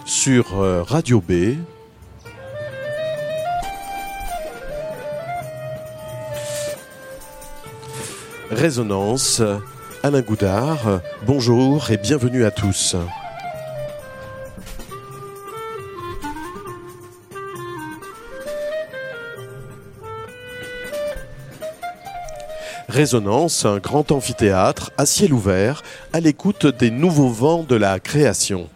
sur Radio B. Résonance, Alain Goudard, bonjour et bienvenue à tous. Résonance, un grand amphithéâtre à ciel ouvert, à l'écoute des nouveaux vents de la création.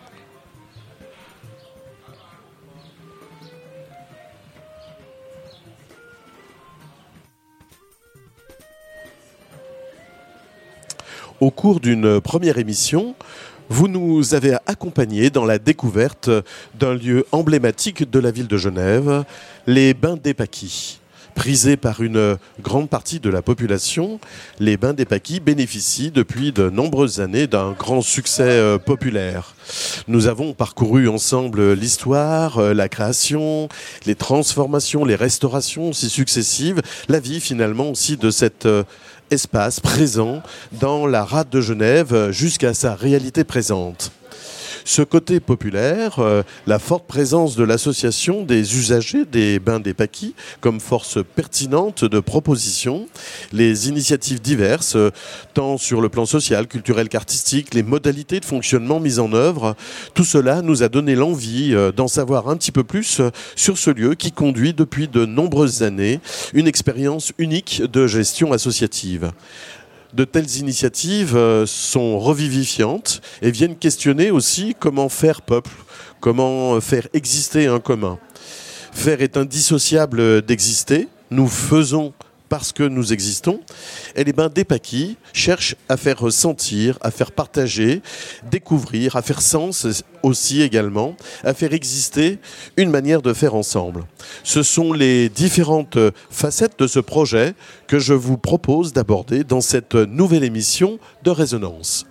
Au cours d'une première émission, vous nous avez accompagnés dans la découverte d'un lieu emblématique de la ville de Genève, les Bains des Paquis. Prisés par une grande partie de la population, les Bains des Paquis bénéficient depuis de nombreuses années d'un grand succès populaire. Nous avons parcouru ensemble l'histoire, la création, les transformations, les restaurations aussi successives, la vie finalement aussi de cet espace présent dans la rade de Genève jusqu'à sa réalité présente. Ce côté populaire, la forte présence de l'association des usagers des Bains des Paquis comme force pertinente de proposition, les initiatives diverses, tant sur le plan social, culturel qu'artistique, les modalités de fonctionnement mises en œuvre, tout cela nous a donné l'envie d'en savoir un petit peu plus sur ce lieu qui conduit depuis de nombreuses années une expérience unique de gestion associative. De telles initiatives sont revivifiantes et viennent questionner aussi comment faire peuple, comment faire exister un commun. Faire est indissociable d'exister, nous faisons parce que nous existons, et les Bains des Paquis cherchent à faire ressentir, à faire partager, découvrir, à faire sens aussi également, à faire exister une manière de faire ensemble. Ce sont les différentes facettes de ce projet que je vous propose d'aborder dans cette nouvelle émission de Résonance.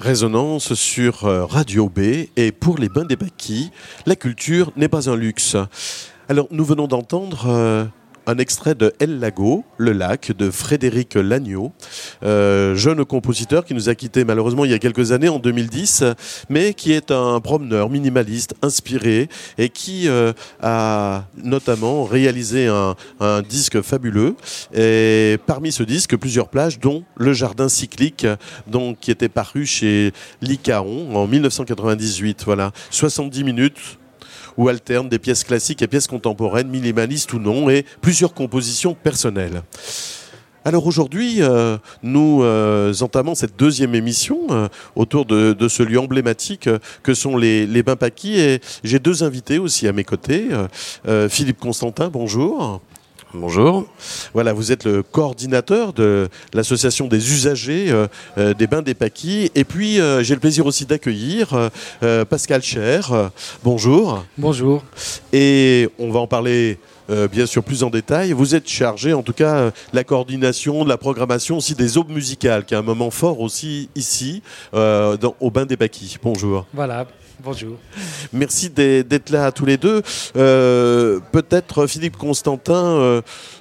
Résonance sur Radio B, et pour les bains des Pâquis, la culture n'est pas un luxe. Alors nous venons d'entendre un extrait de El Lago, le lac, de Frédéric Lagneau, jeune compositeur qui nous a quittés malheureusement il y a quelques années, en 2010, mais qui est un promeneur minimaliste, inspiré, et qui a notamment réalisé un disque fabuleux. Et parmi ce disque, plusieurs plages, dont Le Jardin cyclique, donc, qui était paru chez Lycaon en 1998. Voilà, 70 minutes où alternent des pièces classiques et pièces contemporaines, minimalistes ou non, et plusieurs compositions personnelles. Alors aujourd'hui, nous entamons cette deuxième émission autour de ce lieu emblématique que sont les bains Pâquis, et j'ai deux invités aussi à mes côtés. Philippe Constantin, bonjour. Bonjour. Voilà, vous êtes le coordinateur de l'association des usagers des bains des Pâquis. Et puis, j'ai le plaisir aussi d'accueillir Pascal Cher. Bonjour. Bonjour. Et on va en parler bien sûr plus en détail. Vous êtes chargé, en tout cas, de la coordination, de la programmation aussi des aubes musicales, qui est un moment fort aussi ici, au bain des Pâquis. Bonjour. Voilà. Bonjour. Merci d'être là tous les deux. Peut-être Philippe Constantin,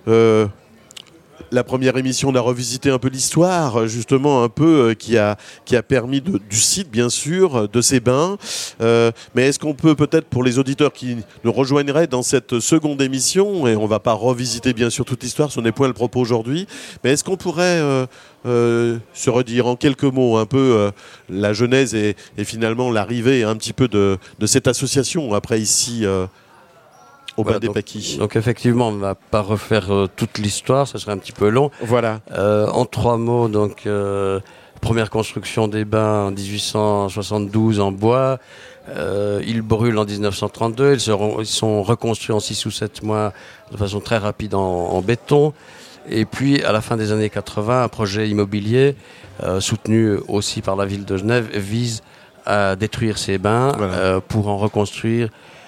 la première émission, on a revisité un peu l'histoire, justement un peu qui a permis du site, bien sûr, de ces bains. Mais est-ce qu'on peut peut-être, pour les auditeurs qui nous rejoindraient dans cette seconde émission, et on ne va pas revisiter bien sûr toute l'histoire, ce n'est point le propos aujourd'hui, mais est-ce qu'on pourrait se redire en quelques mots un peu la genèse et finalement l'arrivée un petit peu de cette association après ici au bain des Pâquis. Donc effectivement, on ne va pas refaire toute l'histoire, ça serait un petit peu long. Voilà. En trois mots, donc première construction des bains en 1872 en bois. Ils brûlent en 1932, ils sont reconstruits en 6 ou 7 mois de façon très rapide en béton. Et puis, à la fin des années 80, un projet immobilier, soutenu aussi par la ville de Genève, vise à détruire ces bains, voilà, pour en reconstruire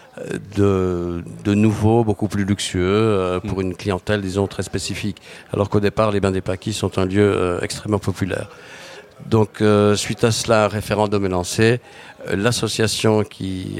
de nouveaux, beaucoup plus luxueux, pour une clientèle, disons, très spécifique. Alors qu'au départ, les bains des Pâquis sont un lieu extrêmement populaire. Donc, suite à cela, un référendum est lancé. L'association qui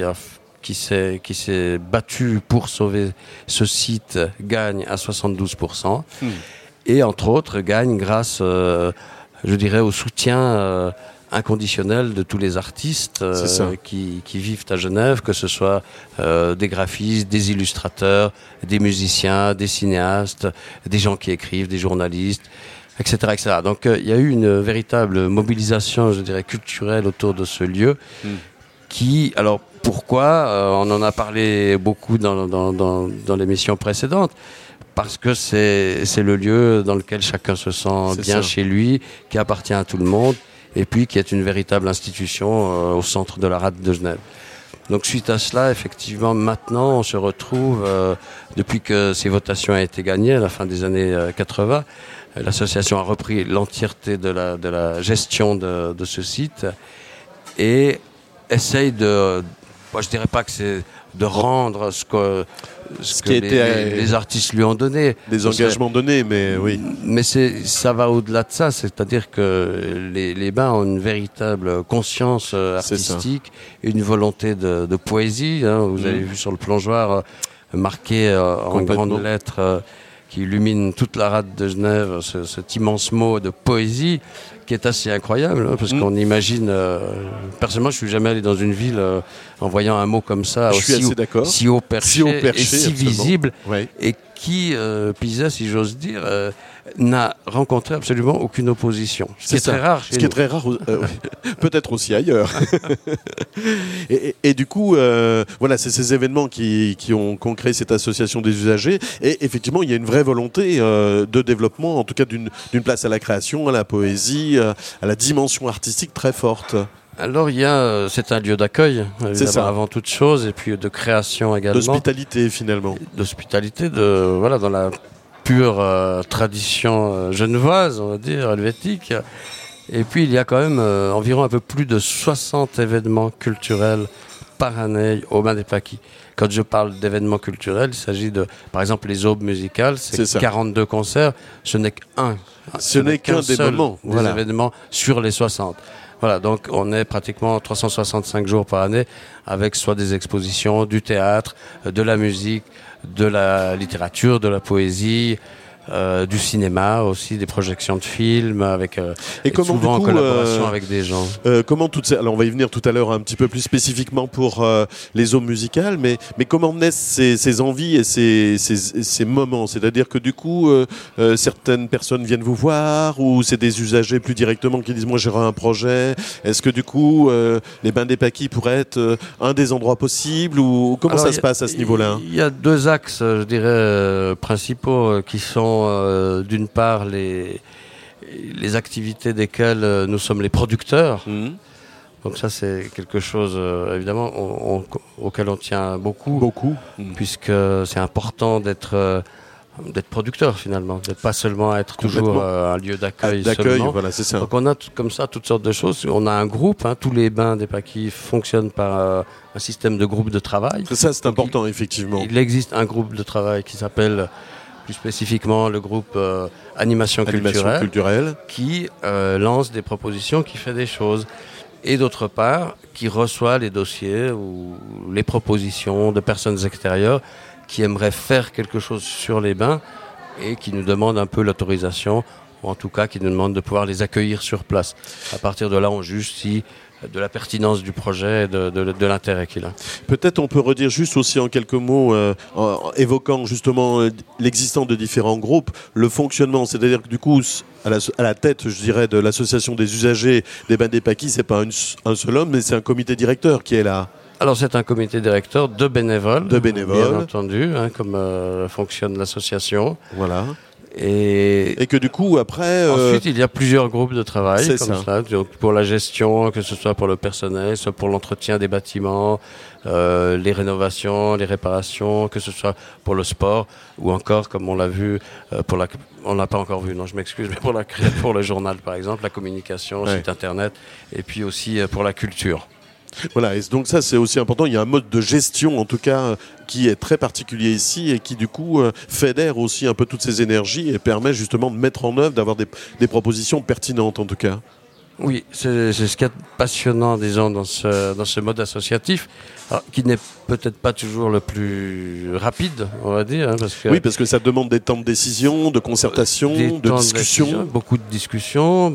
s'est battue pour sauver ce site gagne à 72%. Et entre autres, gagne grâce, je dirais, au soutien inconditionnel de tous les artistes qui vivent à Genève, que ce soit des graphistes, des illustrateurs, des musiciens, des cinéastes, des gens qui écrivent, des journalistes, etc., etc. Donc il y a eu une véritable mobilisation, je dirais, culturelle autour de ce lieu qui, alors pourquoi on en a parlé beaucoup dans l'émission précédente, parce que c'est le lieu dans lequel chacun se sent bien chez lui, qui appartient à tout le monde, et puis qui est une véritable institution au centre de la rade de Genève. Donc suite à cela, effectivement, maintenant, on se retrouve, depuis que ces votations ont été gagnées à la fin des années 80, l'association a repris l'entièreté de la gestion de ce site et essaye je dirais pas que c'est de rendre ce que les artistes lui ont donné. Des engagements donnés, mais oui. Mais ça va au-delà de ça, c'est-à-dire que les bains ont une véritable conscience artistique, et une volonté de poésie. Hein. Vous avez vu sur le plongeoir marqué en grandes lettres qui illumine toute la rade de Genève, cet immense mot de poésie, qui est assez incroyable, hein, parce qu'on imagine... personnellement, je ne suis jamais allé dans une ville en voyant un mot comme ça, si haut perché et si visible, ouais. Et qui, Pisa, si j'ose dire, n'a rencontré absolument aucune opposition. Ce qui est très rare chez nous. Ce qui est très rare, peut-être aussi ailleurs. et du coup, voilà, c'est ces événements qui ont créé cette association des usagers. Et effectivement, il y a une vraie volonté de développement, en tout cas d'une place à la création, à la poésie, à la dimension artistique très forte. Alors c'est un lieu d'accueil, avant toute chose, et puis de création également. D'hospitalité finalement. D'hospitalité, dans la pure tradition genevoise, on va dire, helvétique. Et puis il y a quand même environ un peu plus de 60 événements culturels par année au bain des Pâquis. Quand je parle d'événements culturels, il s'agit de, par exemple, les aubes musicales, c'est 42 concerts, ce n'est qu'un. Ce n'est qu'un des moments. Des événements sur les 60. Voilà, donc on est pratiquement 365 jours par année avec soit des expositions, du théâtre, de la musique, de la littérature, de la poésie, du cinéma aussi, des projections de films avec et comment, souvent du coup, en collaboration avec des gens. Comment toutes ces... Alors on va y venir tout à l'heure un petit peu plus spécifiquement pour les aubes musicales, mais comment naissent ces envies et ces moments? C'est-à-dire que du coup, certaines personnes viennent vous voir, ou c'est des usagers plus directement qui disent moi j'aurai un projet. Est-ce que du coup, les Bains des Paquis pourraient être un des endroits possibles, ou comment ça se passe à ce niveau-là? Il y a deux axes, je dirais, principaux qui sont d'une part les activités desquelles nous sommes les producteurs. Donc ça c'est quelque chose évidemment auquel on tient beaucoup. Puisque c'est important d'être producteur finalement, d'être pas seulement être toujours un lieu d'accueil seulement. Voilà, c'est ça. Donc on a comme ça toutes sortes de choses. On a un groupe, tous les Bains des Paquis fonctionnent par un système de groupe de travail. Ça c'est important effectivement. Il existe un groupe de travail qui s'appelle plus spécifiquement le groupe Animation culturelle, qui lance des propositions, qui fait des choses. Et d'autre part, qui reçoit les dossiers ou les propositions de personnes extérieures qui aimeraient faire quelque chose sur les bains et qui nous demandent un peu l'autorisation, ou en tout cas qui nous demandent de pouvoir les accueillir sur place. À partir de là, on juge si de la pertinence du projet et de l'intérêt qu'il a. Peut-être on peut redire juste aussi en quelques mots, en évoquant justement l'existence de différents groupes, le fonctionnement, c'est-à-dire que du coup, à la tête, je dirais, de l'association des usagers des Bains des Paquis, c'est pas un seul homme, mais c'est un comité directeur qui est là. Alors c'est un comité directeur de bénévoles. Bien entendu, comme fonctionne l'association. Voilà. Et que du coup, après... Ensuite, il y a plusieurs groupes de travail comme ça. Donc, pour la gestion, que ce soit pour le personnel, soit pour l'entretien des bâtiments, les rénovations, les réparations, que ce soit pour le sport, ou encore, comme on l'a vu, on l'a pas encore vu, non, je m'excuse, mais pour le journal, par exemple, la communication, site internet, et puis aussi pour la culture. Voilà, et donc ça c'est aussi important, il y a un mode de gestion en tout cas qui est très particulier ici et qui du coup fédère aussi un peu toutes ces énergies et permet justement de mettre en œuvre, d'avoir des propositions pertinentes en tout cas. Oui, c'est ce qui est passionnant, disons, dans ce mode associatif, qui n'est peut-être pas toujours le plus rapide, on va dire. Parce que ça demande des temps de décision, de concertation, de discussion. Beaucoup de discussions,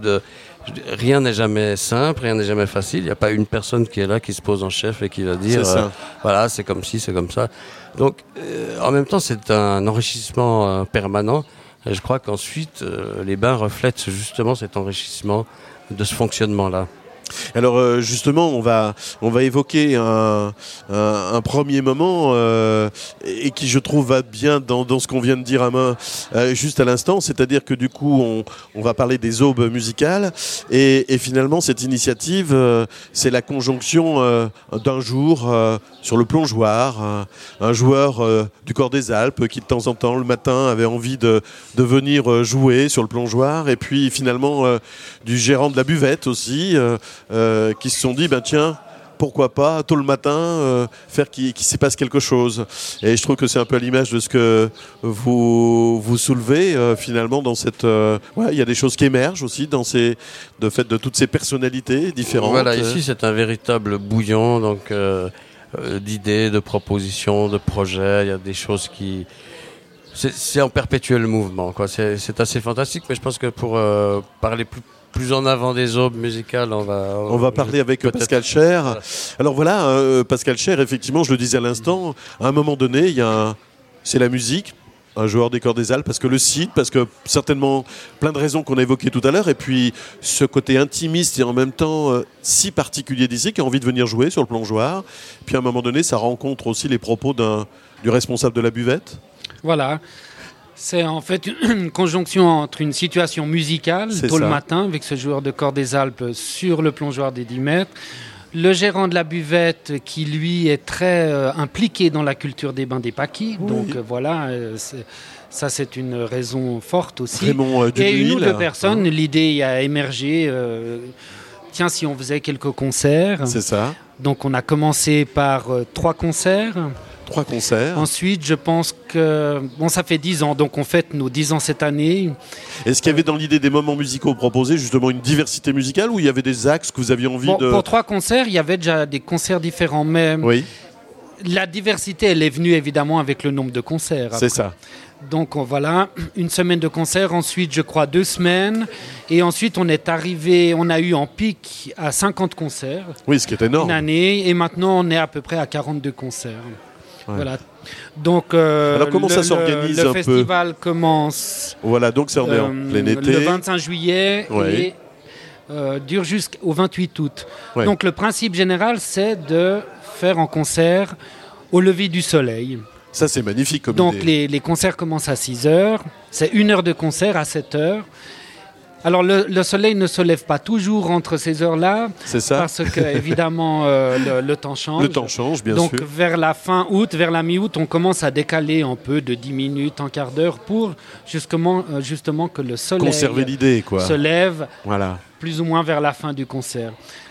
rien n'est jamais simple, rien n'est jamais facile. Il n'y a pas une personne qui est là, qui se pose en chef et qui va dire voilà, c'est comme ci, c'est comme ça. Donc, en même temps, c'est un enrichissement permanent. Et je crois qu'ensuite, les bains reflètent justement cet enrichissement de ce fonctionnement-là. Alors justement, on va évoquer un premier moment et qui, je trouve, va bien dans ce qu'on vient de dire juste à l'instant, c'est-à-dire que du coup, on va parler des aubes musicales et finalement, cette initiative, c'est la conjonction d'un jour sur le plongeoir, un joueur du Corps des Alpes qui, de temps en temps, le matin, avait envie de venir jouer sur le plongeoir, et puis finalement, du gérant de la buvette aussi, qui se sont dit, tiens, pourquoi pas, tôt le matin, faire qu'il s'y passe quelque chose. Et je trouve que c'est un peu à l'image de ce que vous soulevez, finalement, dans cette... il y a des choses qui émergent aussi de toutes ces personnalités différentes. Voilà, ici, c'est un véritable bouillon, donc d'idées, de propositions, de projets. Il y a des choses qui... C'est en perpétuel mouvement, quoi. C'est assez fantastique, mais je pense que pour parler plus en avant des aubes musicales, on va parler avec Pascal Cher. Voilà. Alors voilà, Pascal Cher, effectivement, je le disais à l'instant, à un moment donné, c'est la musique, un joueur des Corps des Alpes, parce que le site, parce que certainement plein de raisons qu'on a évoquées tout à l'heure, et puis ce côté intimiste et en même temps si particulier d'ici, qui a envie de venir jouer sur le plongeoir. Puis à un moment donné, ça rencontre aussi les propos du responsable de la buvette. Voilà. C'est en fait une conjonction entre une situation musicale, tôt le matin, avec ce joueur de Corps des Alpes sur le plongeoir des 10 mètres, le gérant de la buvette qui, lui, est très impliqué dans la culture des Bains des Paquis. Oui. Donc voilà, ça c'est une raison forte aussi. Raymond Dubuis, et une ou deux personnes, l'idée a émergé, tiens, si on faisait quelques concerts. C'est ça. Donc on a commencé par 3 concerts. 3 concerts. Ensuite, je pense que... Bon, ça fait 10 ans, donc on fête nos 10 ans cette année. Est-ce qu'il y avait dans l'idée des moments musicaux proposés, justement une diversité musicale, ou il y avait des axes que vous aviez envie de... Pour 3 concerts, il y avait déjà des concerts différents, mais oui. La diversité, elle est venue évidemment avec le nombre de concerts. C'est ça. Donc voilà, une semaine de concerts, ensuite je crois 2 semaines, et ensuite on a eu en pic à 50 concerts. Oui, ce qui est énorme. Une année, et maintenant on est à peu près à 42 concerts. Ouais. Voilà. Donc alors comment ça s'organise le un festival commence. Voilà, donc c'est en plein été. Le 25 juillet ouais. et dure jusqu'au 28 août. Ouais. Donc le principe général, c'est de faire en concert au lever du soleil. Ça, c'est magnifique comme Donc idée. les concerts commencent à 6 heures. C'est 1 heure de concert à 7 heures. Alors le soleil ne se lève pas toujours entre ces heures-là. C'est ça. Parce que évidemment le temps change. Le temps change, bien Donc, sûr. Donc vers la fin août, vers la mi-août, on commence à décaler un peu de 10 minutes, un quart d'heure pour justement que le soleil conserver l'idée, quoi. Se lève voilà. Plus ou moins vers la fin du concert.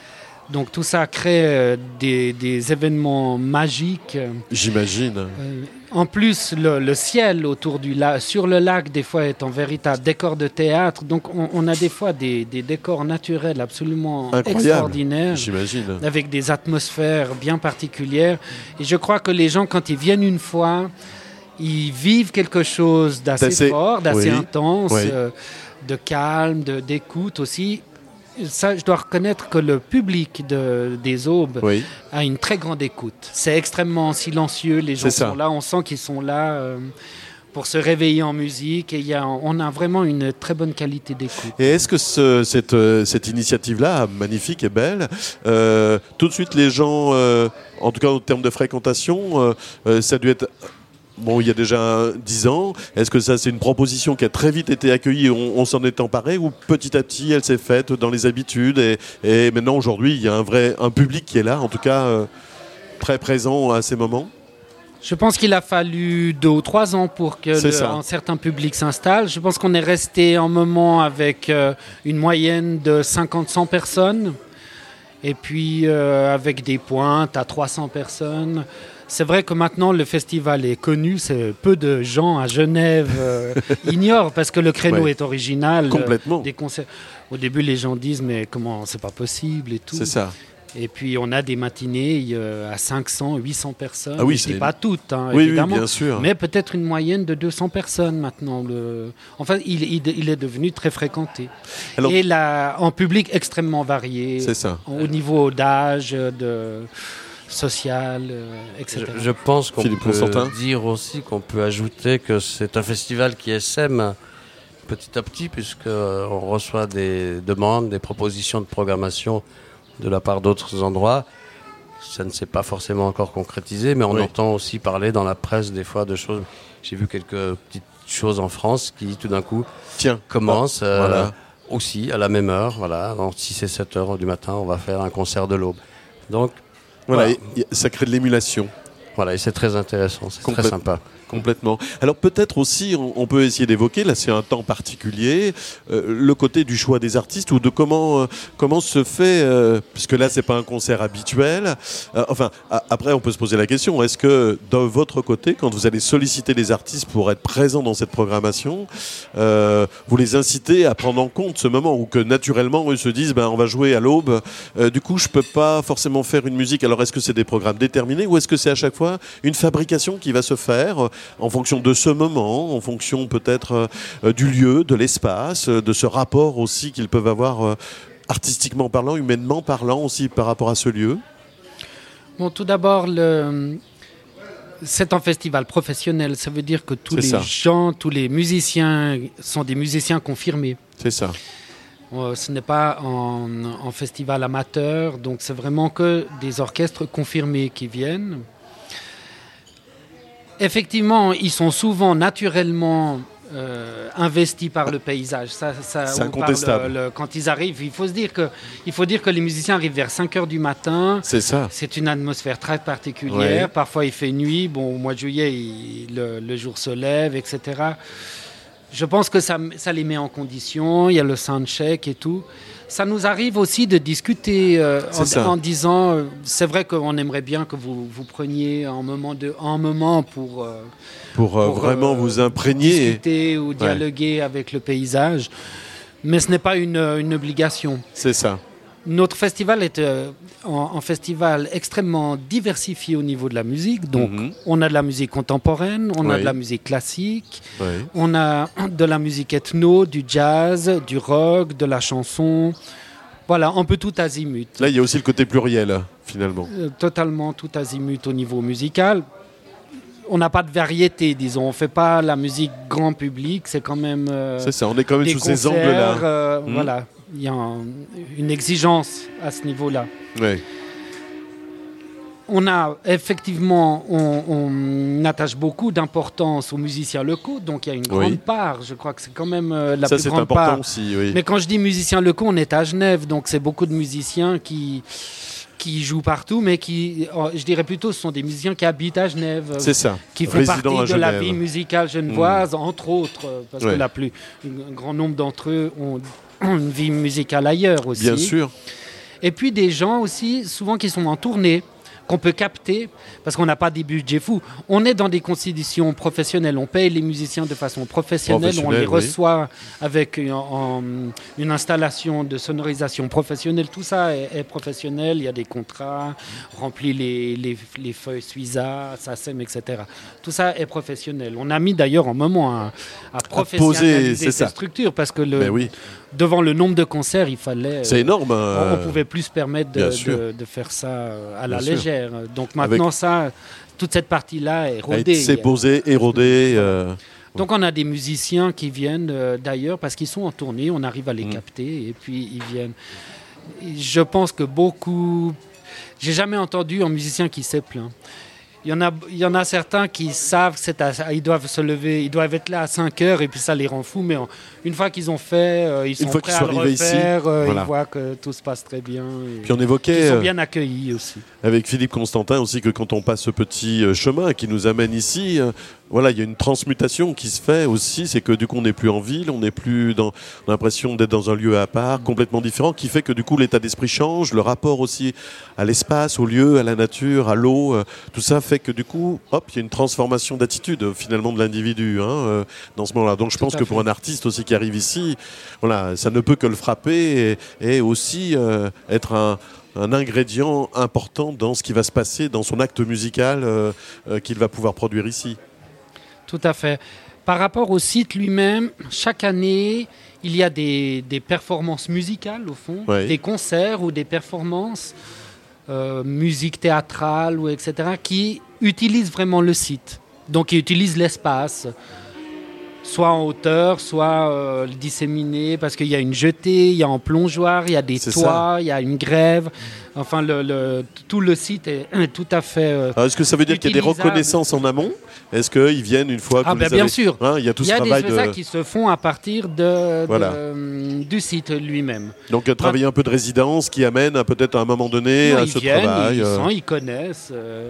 Donc tout ça crée des événements magiques. J'imagine. En plus, le ciel autour du lac, sur le lac, des fois, est un véritable décor de théâtre. Donc on a des fois des décors naturels absolument extraordinaires. J'imagine. Avec des atmosphères bien particulières. Et je crois que les gens, quand ils viennent une fois, ils vivent quelque chose d'assez fort, d'assez intense, de calme, d'écoute aussi. Ça, je dois reconnaître que le public des Aubes a une très grande écoute. C'est extrêmement silencieux, les gens sont là, on sent qu'ils sont là pour se réveiller en musique et on a vraiment une très bonne qualité d'écoute. Et est-ce que cette initiative-là, magnifique et belle, tout de suite les gens, en tout cas en termes de fréquentation, ça a dû être... Bon, il y a déjà 10 ans. Est-ce que ça, c'est une proposition qui a très vite été accueillie et on s'en est emparé, ou petit à petit, elle s'est faite dans les habitudes et maintenant, aujourd'hui, il y a un public qui est là, en tout cas, très présent à ces moments? Je pense qu'il a fallu 2 ou 3 ans pour que un certain public s'installe. Je pense qu'on est resté un moment avec une moyenne de 50-100 personnes et puis avec des pointes à 300 personnes. C'est vrai que maintenant le festival est connu, c'est peu de gens à Genève ignorent parce que le créneau est original. Complètement. Des concerts. Au début, les gens disent mais comment c'est pas possible et tout. C'est ça. Et puis on a des matinées à 500, 800 personnes. Ah oui, c'est pas toutes, évidemment. Oui, bien sûr. Mais peut-être une moyenne de 200 personnes maintenant. Enfin, il est devenu très fréquenté. Alors, et là, en public extrêmement varié. C'est ça. Au niveau d'âge, social, etc. Je pense qu'on peut dire aussi qu'on peut ajouter que c'est un festival qui essaime petit à petit, puisqu'on reçoit des demandes, des propositions de programmation de la part d'autres endroits. Ça ne s'est pas forcément encore concrétisé, mais on entend aussi parler dans la presse des fois de choses. J'ai vu quelques petites choses en France qui tout d'un coup commencent aussi à la même heure. Voilà, entre 6 et 7 heures du matin, on va faire un concert de l'Aube. Donc, voilà. Ça crée de l'émulation. Voilà, et c'est très intéressant, c'est très sympa. Complètement. Alors peut-être aussi, on peut essayer d'évoquer, là c'est un temps particulier, le côté du choix des artistes ou de comment se fait, puisque là c'est pas un concert habituel. Après on peut se poser la question, est-ce que de votre côté, quand vous allez solliciter les artistes pour être présents dans cette programmation, vous les incitez à prendre en compte ce moment ou que naturellement eux se disent on va jouer à l'Aube, du coup je peux pas forcément faire une musique. Alors est-ce que c'est des programmes déterminés ou est-ce que c'est à chaque fois une fabrication qui va se faire en fonction de ce moment, en fonction peut-être du lieu, de l'espace, de ce rapport aussi qu'ils peuvent avoir artistiquement parlant, humainement parlant aussi par rapport à ce lieu? Bon, tout d'abord, c'est un festival professionnel. Ça veut dire que tous les musiciens sont des musiciens confirmés. C'est ça. Ce n'est pas un festival amateur, donc c'est vraiment que des orchestres confirmés qui viennent. Effectivement, ils sont souvent naturellement investis par le paysage. C'est incontestable. Quand ils arrivent, il faut dire que les musiciens arrivent vers 5 heures du matin. C'est ça. C'est une atmosphère très particulière. Parfois, il fait nuit. Bon, au mois de juillet, le jour se lève, etc. je pense que ça les met en condition. Il y a le soundcheck et tout. Ça nous arrive aussi de discuter en disant, c'est vrai qu'on aimerait bien que vous preniez un moment pour vraiment vous imprégner. Discuter ou dialoguer avec le paysage. Mais ce n'est pas une obligation. C'est ça. Notre festival est un festival extrêmement diversifié au niveau de la musique. Donc, on a de la musique contemporaine, on a de la musique classique, on a de la musique ethno, du jazz, du rock, de la chanson. Voilà, un peu tout azimut. Là, il y a aussi le côté pluriel, finalement. Totalement tout azimut au niveau musical. On n'a pas de variété, disons. On ne fait pas la musique grand public. C'est quand même... c'est ça, on est quand même sous ces angles-là. Voilà. Il y a une exigence à ce niveau-là. Oui. On a effectivement, on attache beaucoup d'importance aux musiciens locaux, donc il y a une grande part. Je crois que c'est quand même la plus grande part. Ça, c'est important aussi, oui. Mais quand je dis musiciens locaux, on est à Genève, donc c'est beaucoup de musiciens qui jouent partout, mais je dirais plutôt, ce sont des musiciens qui habitent à Genève. C'est ça. Qui font partie de la vie musicale genevoise, entre autres, parce que un grand nombre d'entre eux ont une vie musicale ailleurs aussi. Bien sûr. Et puis des gens aussi, souvent qui sont en tournée, qu'on peut capter, parce qu'on n'a pas des budgets fous. On est dans des conditions professionnelles, on paye les musiciens de façon professionnelle, on les reçoit avec une installation de sonorisation professionnelle, tout ça est professionnel, il y a des contrats, on remplit les feuilles Suiza, SACEM, etc. Tout ça est professionnel. On a mis d'ailleurs un moment à professionnaliser ces structures, parce que devant le nombre de concerts, il fallait... C'est énorme. On ne pouvait plus se permettre de faire ça à la légère. Donc maintenant, toute cette partie-là est rodée. C'est posé, érodé. Donc on a des musiciens qui viennent d'ailleurs parce qu'ils sont en tournée, on arrive à les capter et puis ils viennent. Je pense que beaucoup... J'ai jamais entendu un musicien qui s'est plaint. Il y en a certains qui savent qu'ils doivent se lever, ils doivent être là à 5 heures et puis ça les rend fous. Mais une fois qu'ils ont fait, ils sont prêts à le refaire. Ils voient que tout se passe très bien. Puis on évoquait... Ils sont bien accueillis aussi. Avec Philippe Constantin aussi, que quand on passe ce petit chemin qui nous amène ici, il y a une transmutation qui se fait aussi. C'est que du coup, on n'est plus en ville, on n'est plus on a l'impression d'être dans un lieu à part, complètement différent, qui fait que du coup, l'état d'esprit change, le rapport aussi à l'espace, au lieu, à la nature, à l'eau. Tout ça fait que du coup, il y a une transformation d'attitude finalement de l'individu dans ce moment-là. Donc je pense que pour un artiste aussi qui arrive ici, ça ne peut que le frapper et aussi être un ingrédient important dans ce qui va se passer dans son acte musical qu'il va pouvoir produire ici. Tout à fait. Par rapport au site lui-même, chaque année, il y a des performances musicales au fond, des concerts ou des performances musique théâtrale ou etc. qui utilisent vraiment le site. Donc ils utilisent l'espace, soit en hauteur, soit disséminé, parce qu'il y a une jetée, il y a un plongeoir, il y a des toits, il y a une grève. Enfin, tout le site est tout à fait est-ce que ça veut dire qu'il y a des reconnaissances en amont ? Est-ce qu'ils viennent une fois que bien sûr. Il y a tout ce travail des spectacles qui se font à partir du site lui-même. Donc travailler un peu de résidence qui amène peut-être à un moment donné à ce travail. Ils connaissent.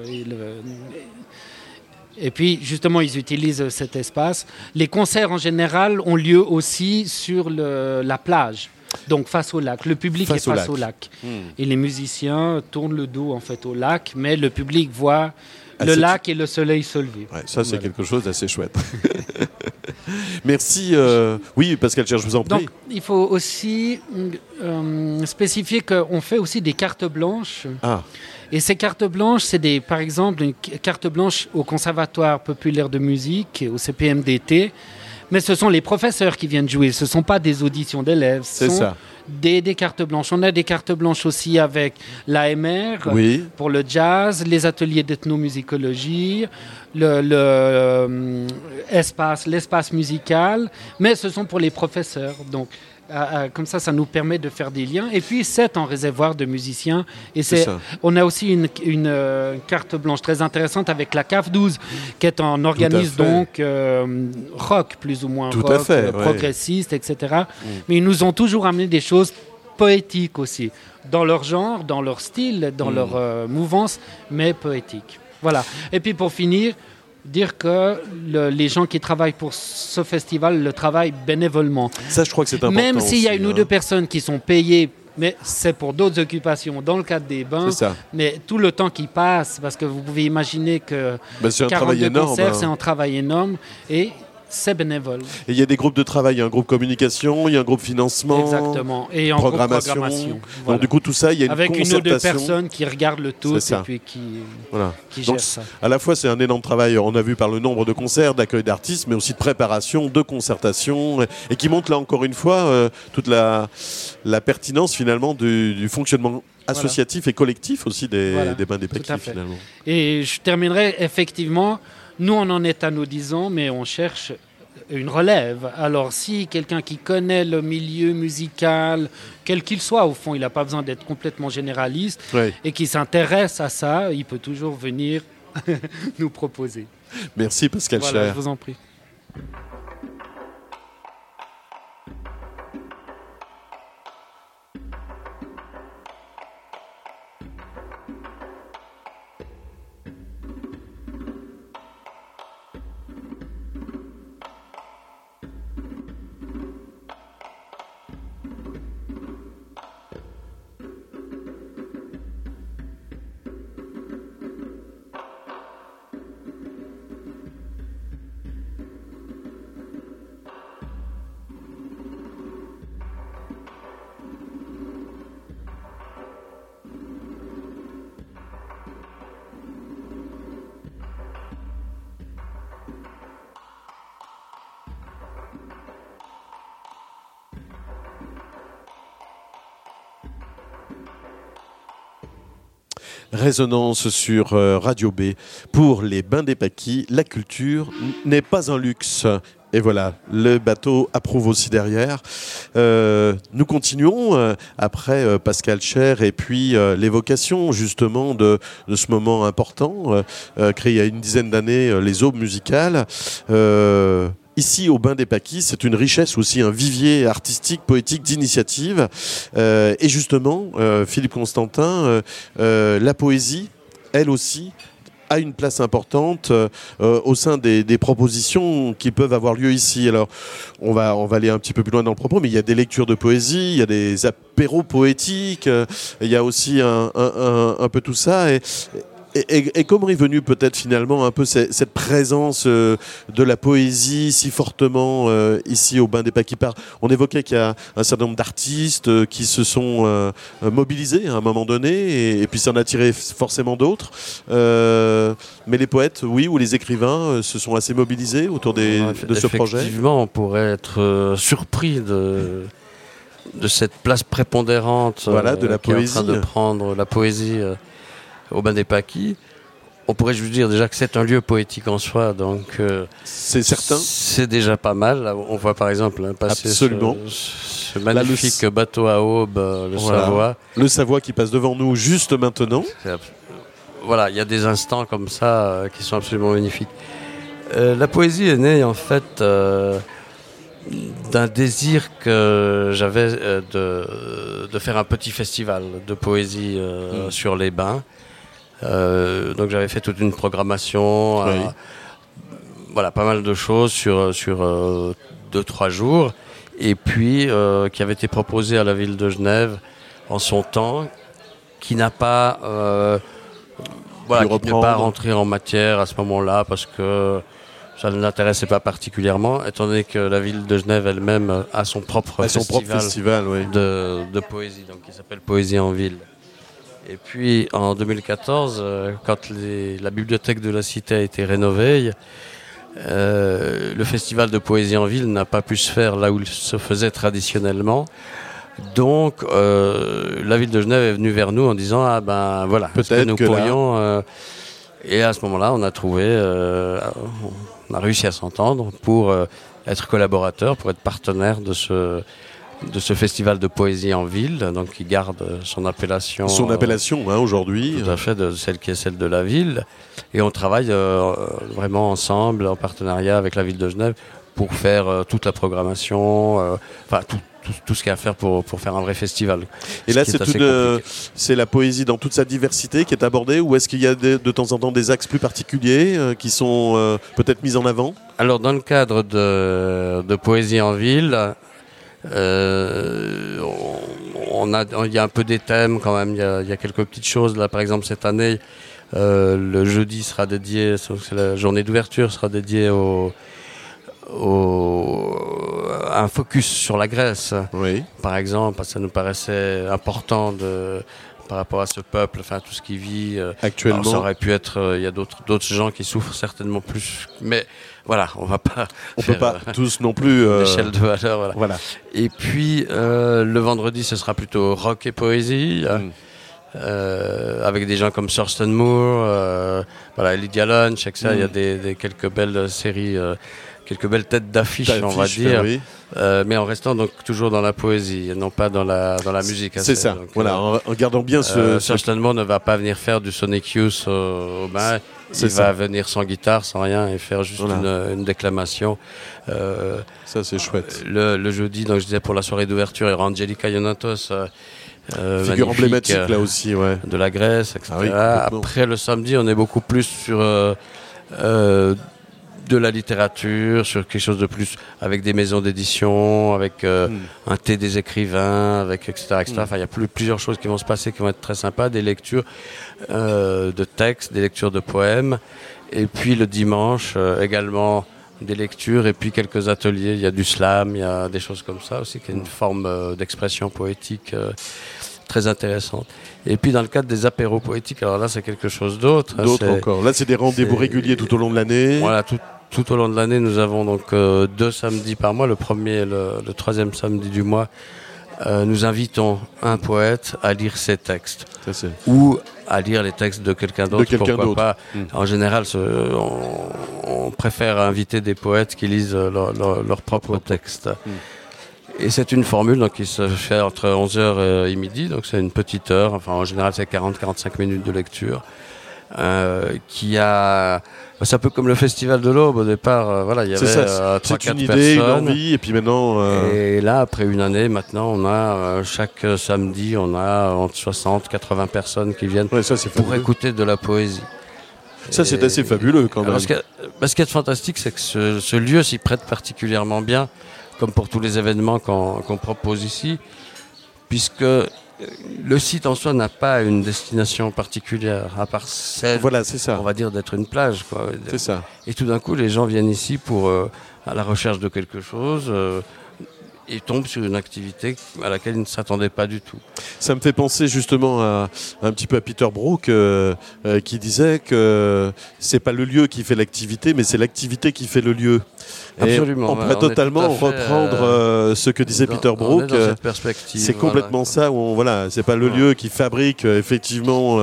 Et puis, justement, ils utilisent cet espace. Les concerts, en général, ont lieu aussi sur la plage, donc face au lac. Le public est face au lac. Et les musiciens tournent le dos, en fait, au lac, mais le public voit le lac et le soleil se lever. Ça, c'est quelque chose d'assez chouette. Merci. Oui, Pascal Cher, je vous en prie. Donc, il faut aussi spécifier qu'on fait aussi des cartes blanches. Et ces cartes blanches, c'est par exemple une carte blanche au Conservatoire populaire de musique, au CPMDT, mais ce sont les professeurs qui viennent jouer, ce ne sont pas des auditions d'élèves, ce sont des cartes blanches. On a des cartes blanches aussi avec l'AMR pour le jazz, les ateliers d'ethnomusicologie, l'espace musical, mais ce sont pour les professeurs. Donc, comme ça nous permet de faire des liens. Et puis, c'est un réservoir de musiciens. Et on a aussi une carte blanche très intéressante avec la CAF 12, qui est un organisme donc rock, plus ou moins progressiste, etc. Mais ils nous ont toujours amené des choses poétiques aussi, dans leur genre, dans leur style, dans leur mouvance, mais poétiques. Voilà. Et puis, pour finir, dire que les gens qui travaillent pour ce festival le travaillent bénévolement. Ça, je crois que c'est important. Même s'il y a aussi, une ou deux personnes qui sont payées, mais c'est pour d'autres occupations dans le cadre des bains. C'est ça. Mais tout le temps qui passe, parce que vous pouvez imaginer que c'est un travail énorme. Concerts, c'est un travail énorme. Et c'est bénévole. Et il y a des groupes de travail, il y a un groupe communication, il y a un groupe financement, exactement, et un programmation. Groupe programmation. Voilà. Voilà. Donc du coup tout ça, il y a une avec concertation. Avec une ou deux personnes qui regardent le tout et puis qui Donc, gèrent ça. À la fois c'est un énorme travail, on a vu par le nombre de concerts, d'accueil d'artistes, mais aussi de préparation, de concertation, et qui montre là encore une fois toute la pertinence finalement du fonctionnement associatif et collectif aussi des bains des Pâquis finalement. Et je terminerai effectivement, nous on en est à nos 10 ans, mais on cherche une relève. Alors si quelqu'un qui connaît le milieu musical, quel qu'il soit au fond, il n'a pas besoin d'être complètement généraliste, et qui s'intéresse à ça, il peut toujours venir nous proposer. Merci Pascal Cher. Je vous en prie. Résonance sur Radio B. Pour les bains des Pâquis, la culture n'est pas un luxe. Et voilà, le bateau approuve aussi derrière. Nous continuons après Pascal Cher et puis l'évocation justement de ce moment important créé il y a une dizaine d'années, les Aubes musicales. Ici, au Bain des Pâquis, c'est une richesse aussi, un vivier artistique, poétique, d'initiative. Et justement, Philippe Constantin, la poésie, elle aussi, a une place importante au sein des propositions qui peuvent avoir lieu ici. Alors, on va aller un petit peu plus loin dans le propos, mais il y a des lectures de poésie, il y a des apéros poétiques, il y a aussi un peu tout ça. Et comment est venue peut-être finalement un peu cette présence de la poésie si fortement ici au Bain des Pâquis? On évoquait qu'il y a un certain nombre d'artistes qui se sont mobilisés à un moment donné et puis ça en a attiré forcément d'autres. Mais les poètes, oui, ou les écrivains se sont assez mobilisés autour de ce projet? Effectivement, on pourrait être surpris de cette place prépondérante de la poésie. Est en train de prendre la poésie au Bain des Pâquis. On pourrait juste dire déjà que c'est un lieu poétique en soi, donc c'est certain. C'est déjà pas mal. Là, on voit par exemple passer ce magnifique bateau à aube, Savoie. Le Savoie qui passe devant nous juste maintenant. Voilà, il y a des instants comme ça qui sont absolument magnifiques. La poésie est née en fait d'un désir que j'avais de faire un petit festival de poésie sur les bains. Donc j'avais fait toute une programmation, pas mal de choses sur 2-3 jours, et puis qui avait été proposé à la ville de Genève en son temps, qui n'a pas qui n'est pas rentré en matière à ce moment-là parce que ça ne l'intéressait pas particulièrement, étant donné que la ville de Genève elle-même a son propre festival de poésie, donc qui s'appelle Poésie en ville. Et puis en 2014, quand la bibliothèque de la Cité a été rénovée, le festival de poésie en ville n'a pas pu se faire là où il se faisait traditionnellement. Donc la ville de Genève est venue vers nous en disant peut-être que nous pourrions. Et à ce moment-là, on a trouvé, on a réussi à s'entendre pour être collaborateur, pour être partenaire de ce festival de poésie en ville, donc qui garde son appellation. Son appellation, aujourd'hui. Tout à fait, de celle qui est celle de la ville. Et on travaille vraiment ensemble, en partenariat avec la ville de Genève, pour faire toute la programmation, tout ce qu'il y a à faire pour faire un vrai festival. Et là, c'est la poésie dans toute sa diversité qui est abordée, ou est-ce qu'il y a de temps en temps des axes plus particuliers qui sont peut-être mis en avant ? Alors, dans le cadre de Poésie en ville, il y a un peu des thèmes quand même, il y a quelques petites choses. Là, par exemple, cette année, le jeudi sera dédié, la journée d'ouverture sera dédiée un focus sur la Grèce, oui. Par exemple, parce que ça nous paraissait important par rapport à ce peuple, enfin tout ce qui vit actuellement. Alors, ça aurait pu être, il y a d'autres gens qui souffrent certainement plus, mais voilà, on peut pas tous non plus l'échelle de valeur. Voilà. Et puis le vendredi, ce sera plutôt rock et poésie. Avec des gens comme Thurston Moore, Lydia Lunch, etc. Il y a quelques belles séries, quelques belles têtes d'affiche, on va dire, oui. Mais en restant donc toujours dans la poésie, et non pas dans la musique. C'est ça. Donc, voilà, en gardant bien Thurston Moore ne va pas venir faire du Sonic Youth au bain. Il va venir sans guitare, sans rien, et faire juste une déclamation. Ça, c'est chouette. Le jeudi, donc je disais pour la soirée d'ouverture, il y aura Angelica Ionatos. Figure emblématique là aussi, ouais. De la Grèce, etc. Oui, après le samedi, on est beaucoup plus sur de la littérature, sur quelque chose de plus avec des maisons d'édition, avec un thé des écrivains, avec etc. Enfin, il y a plusieurs choses qui vont se passer qui vont être très sympas, des lectures de textes, des lectures de poèmes, et puis le dimanche également des lectures et puis quelques ateliers. Il y a du slam, il y a des choses comme ça aussi, qui est une forme d'expression poétique très intéressante. Et puis dans le cadre des apéros poétiques, alors là c'est quelque chose d'autre. Encore. Là c'est des rendez-vous réguliers tout au long de l'année. Voilà, tout au long de l'année, nous avons donc 2 samedis par mois. Le premier et le 3e samedi du mois, nous invitons un poète à lire ses textes. Ou à lire les textes de quelqu'un d'autre, pourquoi pas. En général, on préfère inviter des poètes qui lisent leurs propres textes. Et c'est une formule donc, qui se fait entre 11h et midi, donc c'est une petite heure, enfin en général c'est 40-45 minutes de lecture, qui a... C'est un peu comme le Festival de l'Aube au départ, il y avait 3-4 personnes. Une idée, une envie, et puis maintenant... Et là, après une année, maintenant, on a, chaque samedi, on a entre 60-80 personnes qui viennent pour écouter de la poésie. Ça, c'est assez fabuleux quand même. Ce qui est fantastique, c'est que ce lieu s'y prête particulièrement bien, comme pour tous les événements qu'on propose ici, puisque le site en soi n'a pas une destination particulière, à part celle, on va dire, d'être une plage, quoi. C'est ça. Et tout d'un coup, les gens viennent ici à la recherche de quelque chose, et tombent sur une activité à laquelle ils ne s'attendaient pas du tout. Ça me fait penser justement un petit peu à Peter Brook qui disait que c'est pas le lieu qui fait l'activité, mais c'est l'activité qui fait le lieu. Absolument. Et on pourrait totalement reprendre ce que disait Peter Brook. C'est complètement ça. C'est pas le lieu qui fabrique effectivement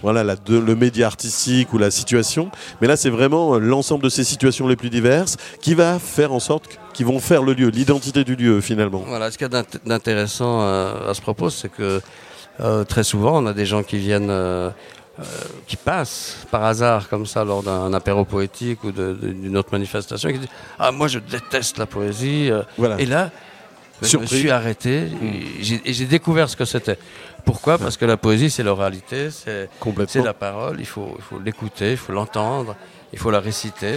le média artistique ou la situation, mais là c'est vraiment l'ensemble de ces situations les plus diverses qui va faire en sorte qui vont faire le lieu, l'identité du lieu finalement. Voilà, ce qu'il y a d'intéressant à ce propos, c'est que très souvent on a des gens qui viennent qui passent par hasard comme ça lors d'un apéro poétique ou d'une autre manifestation et qui disent « Ah, moi je déteste la poésie Et là, je me suis arrêté et j'ai découvert ce que c'était. Pourquoi ? Parce que la poésie, c'est l'oralité, c'est la parole, il faut l'écouter, il faut l'entendre, il faut la réciter.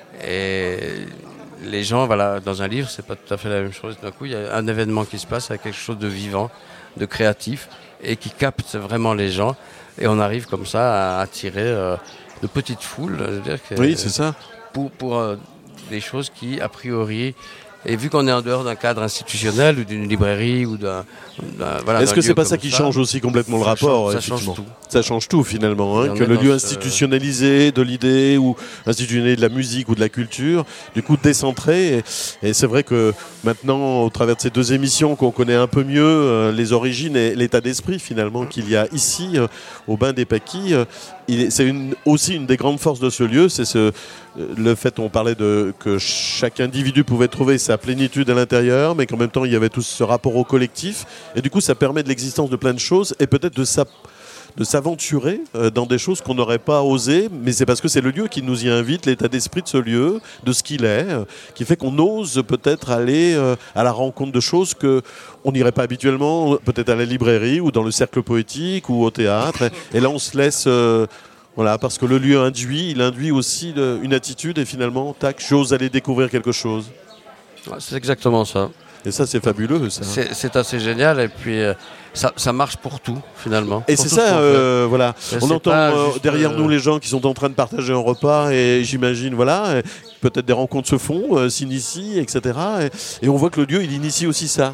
Et les gens, dans un livre, c'est pas tout à fait la même chose. D'un coup, il y a un événement qui se passe avec quelque chose de vivant, de créatif et qui capte vraiment les gens. Et on arrive comme ça à attirer de petites foules. Oui, c'est ça. Pour des choses qui, a priori, et vu qu'on est en dehors d'un cadre institutionnel ou d'une librairie ou est-ce que c'est pas ça qui change aussi complètement le rapport ? Ça change tout. Ça change tout finalement, que le lieu institutionnalisé de l'idée ou institutionnalisé de la musique ou de la culture, du coup décentré. Et c'est vrai que maintenant, au travers de ces 2 émissions, qu'on connaît un peu mieux les origines et l'état d'esprit finalement qu'il y a ici au Bain des Paquis, c'est aussi une des grandes forces de ce lieu, c'est le fait, on parlait que chaque individu pouvait trouver sa plénitude à l'intérieur, mais qu'en même temps il y avait tout ce rapport au collectif, et du coup ça permet de l'existence de plein de choses et peut-être de de s'aventurer dans des choses qu'on n'aurait pas osé, mais c'est parce que c'est le lieu qui nous y invite, l'état d'esprit de ce lieu, de ce qu'il est, qui fait qu'on ose peut-être aller à la rencontre de choses qu'on n'irait pas habituellement, peut-être à la librairie ou dans le cercle poétique ou au théâtre. Et là, on se laisse... voilà, parce que le lieu il induit aussi une attitude et finalement, tac, j'ose aller découvrir quelque chose. C'est exactement ça. Et ça, c'est fabuleux, ça. C'est assez génial, et puis ça marche pour tout, finalement. Et pour c'est tout ça, voilà. On entend juste, derrière nous les gens qui sont en train de partager un repas, et j'imagine, voilà, peut-être des rencontres se font, s'initient, etc. Et on voit que le lieu, il initie aussi ça.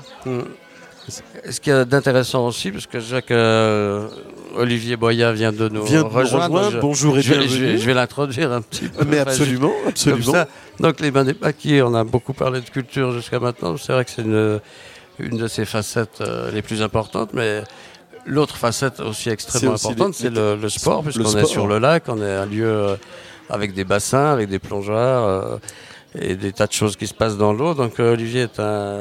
Ce qui est d'intéressant aussi, parce que Jacques Olivier Boya vient de nous rejoindre. Bonjour et bienvenue. Je vais l'introduire un petit peu. Mais absolument, absolument. Comme ça. Donc les Bains des Paquis, on a beaucoup parlé de culture jusqu'à maintenant. C'est vrai que c'est une de ses facettes les plus importantes, mais l'autre facette aussi extrêmement importante, c'est le sport, puisqu'on est sur le lac, on est un lieu avec des bassins, avec des plongeoires et des tas de choses qui se passent dans l'eau. Donc Olivier est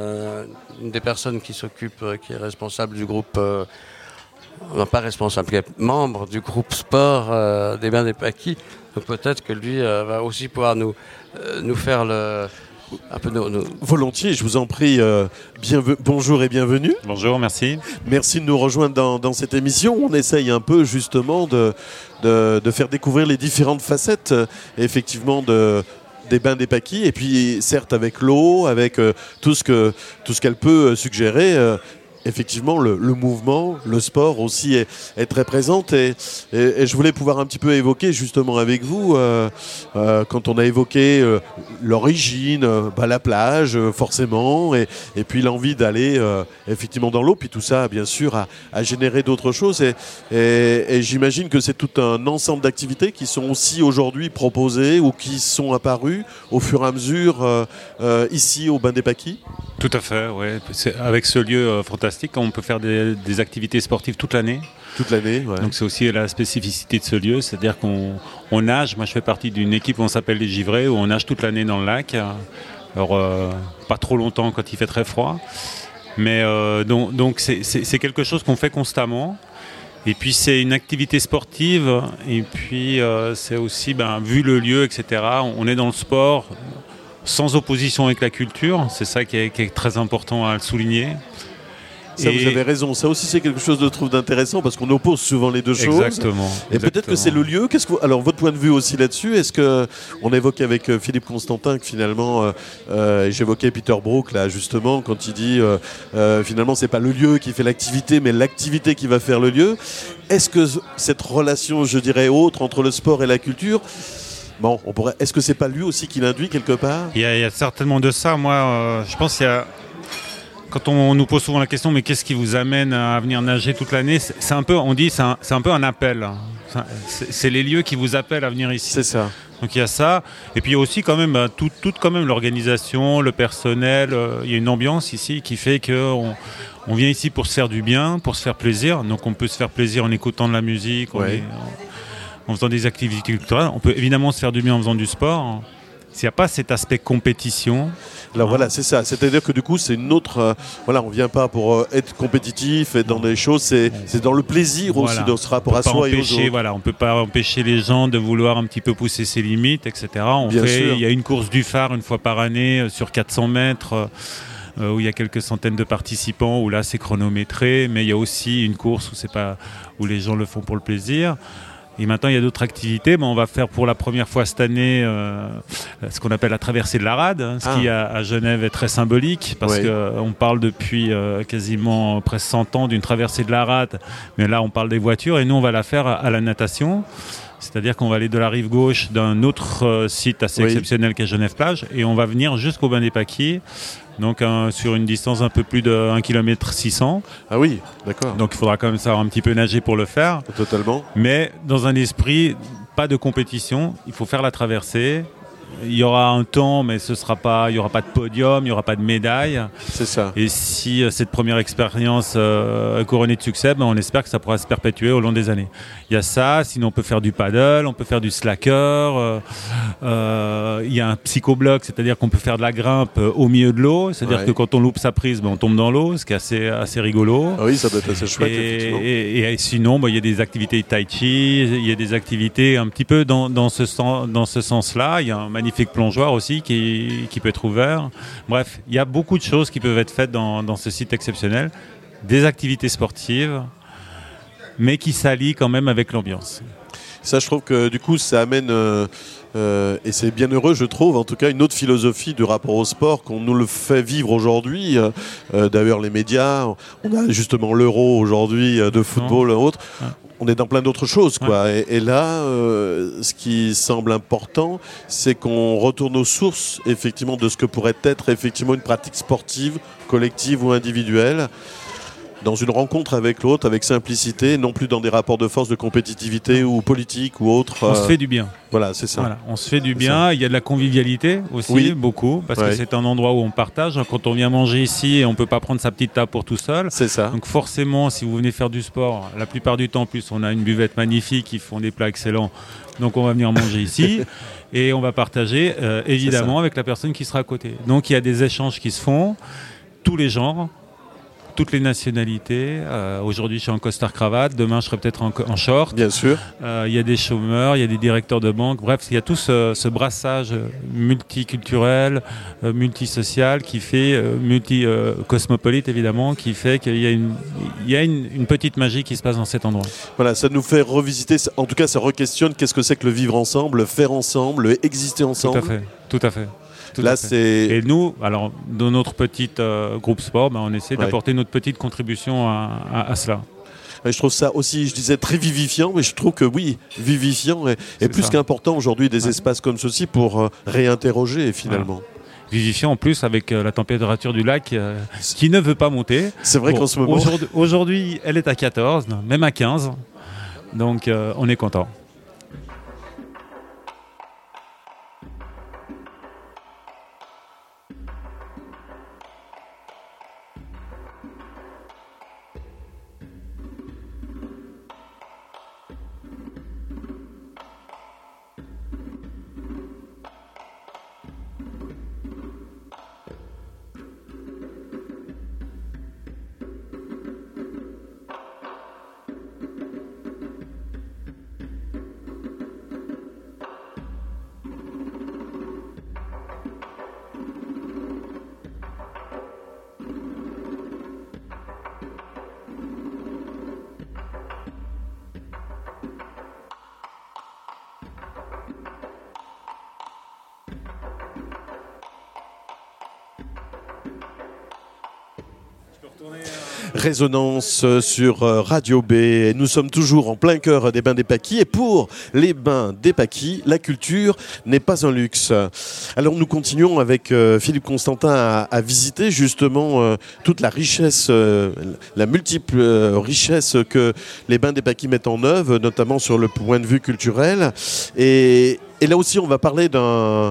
une des personnes qui s'occupe, qui est responsable du groupe, non pas responsable, qui est membre du groupe sport des Bains des Paquis. Donc peut-être que lui va aussi pouvoir nous faire un peu Volontiers, je vous en prie. Bonjour et bienvenue. Bonjour, merci. Merci de nous rejoindre dans cette émission. On essaye un peu justement de faire découvrir les différentes facettes, effectivement, des Bains des Paquis, et puis certes avec l'eau, avec tout ce qu'elle peut suggérer. Effectivement, le mouvement, le sport aussi est très présent, et je voulais pouvoir un petit peu évoquer justement avec vous, quand on a évoqué l'origine, la plage forcément, et puis l'envie d'aller effectivement dans l'eau, puis tout ça bien sûr a généré d'autres choses, et j'imagine que c'est tout un ensemble d'activités qui sont aussi aujourd'hui proposées ou qui sont apparues au fur et à mesure ici au Bains des Paquis. Tout à fait, ouais. Avec ce lieu fantastique, on peut faire des activités sportives toute l'année. Toute l'année, ouais. Donc c'est aussi la spécificité de ce lieu, c'est-à-dire qu'on nage. Moi, je fais partie d'une équipe où on s'appelle les Givrés, où on nage toute l'année dans le lac. Alors, pas trop longtemps quand il fait très froid. Mais donc c'est quelque chose qu'on fait constamment. Et puis c'est une activité sportive. Et puis c'est aussi, vu le lieu, etc., on est dans le sport sans opposition avec la culture. C'est ça qui est très important à le souligner. Ça, vous avez raison. Ça aussi, c'est quelque chose de trouve d'intéressant parce qu'on oppose souvent les deux choses. Exactement. Et peut-être que c'est le lieu. Alors, votre point de vue aussi là-dessus, est-ce que on évoquait avec Philippe Constantin que finalement, j'évoquais Peter Brook là justement quand il dit finalement c'est pas le lieu qui fait l'activité, mais l'activité qui va faire le lieu. Est-ce que cette relation, je dirais, autre entre le sport et la culture, est-ce que c'est pas lui aussi qui l'induit quelque part ? Il y a certainement de ça. Moi, je pense qu'il y a. Quand on nous pose souvent la question, mais qu'est-ce qui vous amène à venir nager toute l'année ? C'est un peu un appel. C'est les lieux qui vous appellent à venir ici. C'est ça. Donc il y a ça. Et puis il y a aussi quand même toute quand même l'organisation, le personnel. Il y a une ambiance ici qui fait qu'on vient ici pour se faire du bien, pour se faire plaisir. Donc on peut se faire plaisir en écoutant de la musique, en faisant des activités culturelles. On peut évidemment se faire du bien en faisant du sport. S'il n'y a pas cet aspect compétition. Alors voilà, c'est ça. C'est-à-dire que du coup, c'est une autre. On vient pas pour être compétitif et dans des choses. C'est dans le plaisir aussi de ce rapport à soi et aux autres. Voilà, on peut pas empêcher les gens de vouloir un petit peu pousser ses limites, etc. Il y a une course du phare une fois par année sur 400 mètres. Où il y a quelques centaines de participants, où là c'est chronométré, mais il y a aussi une course où les gens le font pour le plaisir. Et maintenant, il y a d'autres activités. On va faire pour la première fois cette année ce qu'on appelle la traversée de la Rade, ce qui à Genève est très symbolique parce qu'on parle depuis quasiment presque 100 ans d'une traversée de la Rade. Mais là, on parle des voitures et nous, on va la faire à la natation. C'est-à-dire qu'on va aller de la rive gauche d'un autre site assez exceptionnel qu'est Genève-Plage et on va venir jusqu'au Bains des Paquis. Donc sur une distance un peu plus de 1,6 km. Ah oui, d'accord. Donc il faudra quand même savoir un petit peu nager pour le faire. Totalement. Mais dans un esprit, pas de compétition, il faut faire la traversée. il y aura un temps, mais il n'y aura pas de podium, il n'y aura pas de médaille. C'est ça. Et si cette première expérience est couronnée de succès, on espère que ça pourra se perpétuer au long des années. Il y a ça, sinon on peut faire du paddle, on peut faire du slacker, il y a un psychobloc, c'est-à-dire qu'on peut faire de la grimpe au milieu de l'eau, c'est-à-dire que quand on loupe sa prise, on tombe dans l'eau, ce qui est assez rigolo. Ah oui, ça doit être assez chouette, effectivement. Et sinon, il y a des activités tai chi, il y a des activités un petit peu dans ce sens-là. Il y a un magnifique plongeoir aussi qui peut être ouvert. Bref, il y a beaucoup de choses qui peuvent être faites dans ce site exceptionnel. Des activités sportives, mais qui s'allient quand même avec l'ambiance. Ça, je trouve que du coup, ça amène, et c'est bien heureux, je trouve, en tout cas, une autre philosophie du rapport au sport qu'on nous le fait vivre aujourd'hui. D'ailleurs, les médias, on a justement l'Euro aujourd'hui de football, autre. Ouais. On est dans plein d'autres choses, quoi. Ouais. Et là, ce qui semble important, c'est qu'on retourne aux sources, effectivement, de ce que pourrait être effectivement une pratique sportive, collective ou individuelle, dans une rencontre avec l'autre, avec simplicité, non plus dans des rapports de force, de compétitivité ou politique ou autre. On se fait du bien. Voilà, c'est ça. Voilà, on se fait du bien. Il y a de la convivialité aussi, beaucoup, parce que c'est un endroit où on partage. Quand on vient manger ici, on ne peut pas prendre sa petite table pour tout seul. C'est ça. Donc forcément, si vous venez faire du sport, la plupart du temps, en plus, on a une buvette magnifique, ils font des plats excellents. Donc on va venir manger ici et on va partager, évidemment, avec la personne qui sera à côté. Donc il y a des échanges qui se font, tous les genres, toutes les nationalités. Aujourd'hui, je suis en costard-cravate. Demain, je serai peut-être en short. Bien sûr. Il y a des chômeurs, il y a des directeurs de banque. Bref, il y a tout ce brassage multiculturel, multisocial, qui fait, multicosmopolite évidemment, qui fait qu'il y a une petite magie qui se passe dans cet endroit. Voilà, ça nous fait revisiter, en tout cas, ça re-questionne qu'est-ce que c'est que le vivre ensemble, le faire ensemble, le exister ensemble. Tout à fait. Là, c'est... Et nous, alors, dans notre petit groupe sport, on essaie d'apporter notre petite contribution à cela. Et je trouve ça aussi, je disais, très vivifiant, mais je trouve que oui, vivifiant est plus qu'important aujourd'hui des espaces comme ceci pour réinterroger finalement. Voilà. Vivifiant en plus avec la température du lac qui ne veut pas monter. C'est vrai qu'en ce moment... Aujourd'hui, elle est à 14, même à 15, donc on est content. Résonance sur Radio B. Nous sommes toujours en plein cœur des Bains des Paquis. Et pour les Bains des Paquis, la culture n'est pas un luxe. Alors nous continuons avec Philippe Constantin à visiter justement toute la richesse, la multiple richesse que les Bains des Paquis mettent en œuvre, notamment sur le point de vue culturel. Et là aussi, on va parler d'un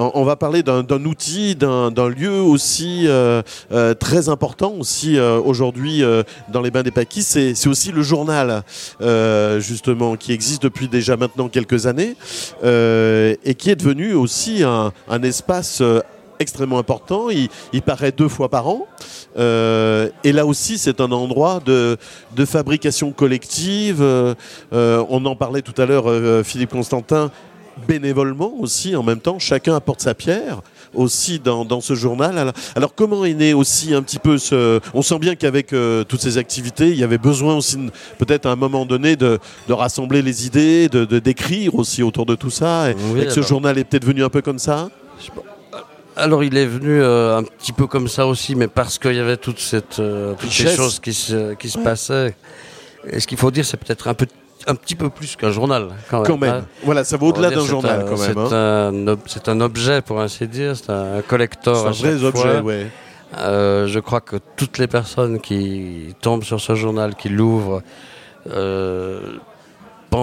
outil, d'un lieu aussi très important aussi aujourd'hui dans les Bains des Paquis. C'est aussi le journal, justement, qui existe depuis déjà maintenant quelques années et qui est devenu aussi un espace extrêmement important. Il paraît 2 fois par an. Et là aussi, c'est un endroit de fabrication collective. On en parlait tout à l'heure, Philippe Constantin, bénévolement aussi, en même temps, chacun apporte sa pierre aussi dans ce journal. Alors comment est né aussi un petit peu on sent bien qu'avec toutes ces activités, il y avait besoin aussi peut-être à un moment donné de rassembler les idées, d'écrire aussi autour de tout ça. Et que ce journal est peut-être venu un peu comme ça. Alors il est venu un petit peu comme ça aussi, mais parce qu'il y avait toutes ces choses qui se passaient. Et ce qu'il faut dire, c'est peut-être un petit peu plus qu'un journal. Quand même. Hein. Voilà, ça va au-delà d'un journal quand même. C'est un objet, pour ainsi dire. C'est un collector. C'est un vrai objet, ouais. Je crois que toutes les personnes qui tombent sur ce journal, qui l'ouvrent, pensent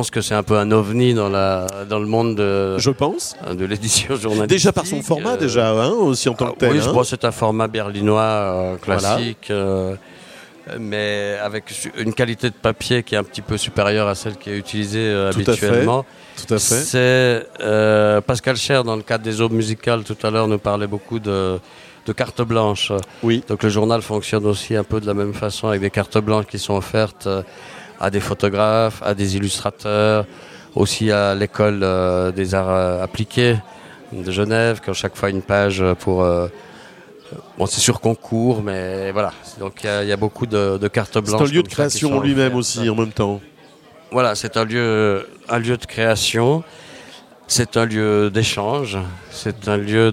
pense que c'est un peu un ovni dans le monde de l'édition journalistique. Déjà par son format, aussi en tant que tel. Oui, c'est un format berlinois classique, mais avec une qualité de papier qui est un petit peu supérieure à celle qui est utilisée habituellement. Tout à fait. C'est Pascal Cher, dans le cadre des aubes musicales, tout à l'heure, nous parlait beaucoup de cartes blanches. Oui. Donc le journal fonctionne aussi un peu de la même façon, avec des cartes blanches qui sont offertes à des photographes, à des illustrateurs, aussi à l'école des arts appliqués de Genève, qui ont chaque fois une page pour... c'est sur concours, mais voilà. Donc il y a beaucoup de cartes blanches. C'est un lieu de création lui-même aussi, en même temps. Voilà, c'est un lieu de création, c'est un lieu d'échange, c'est un lieu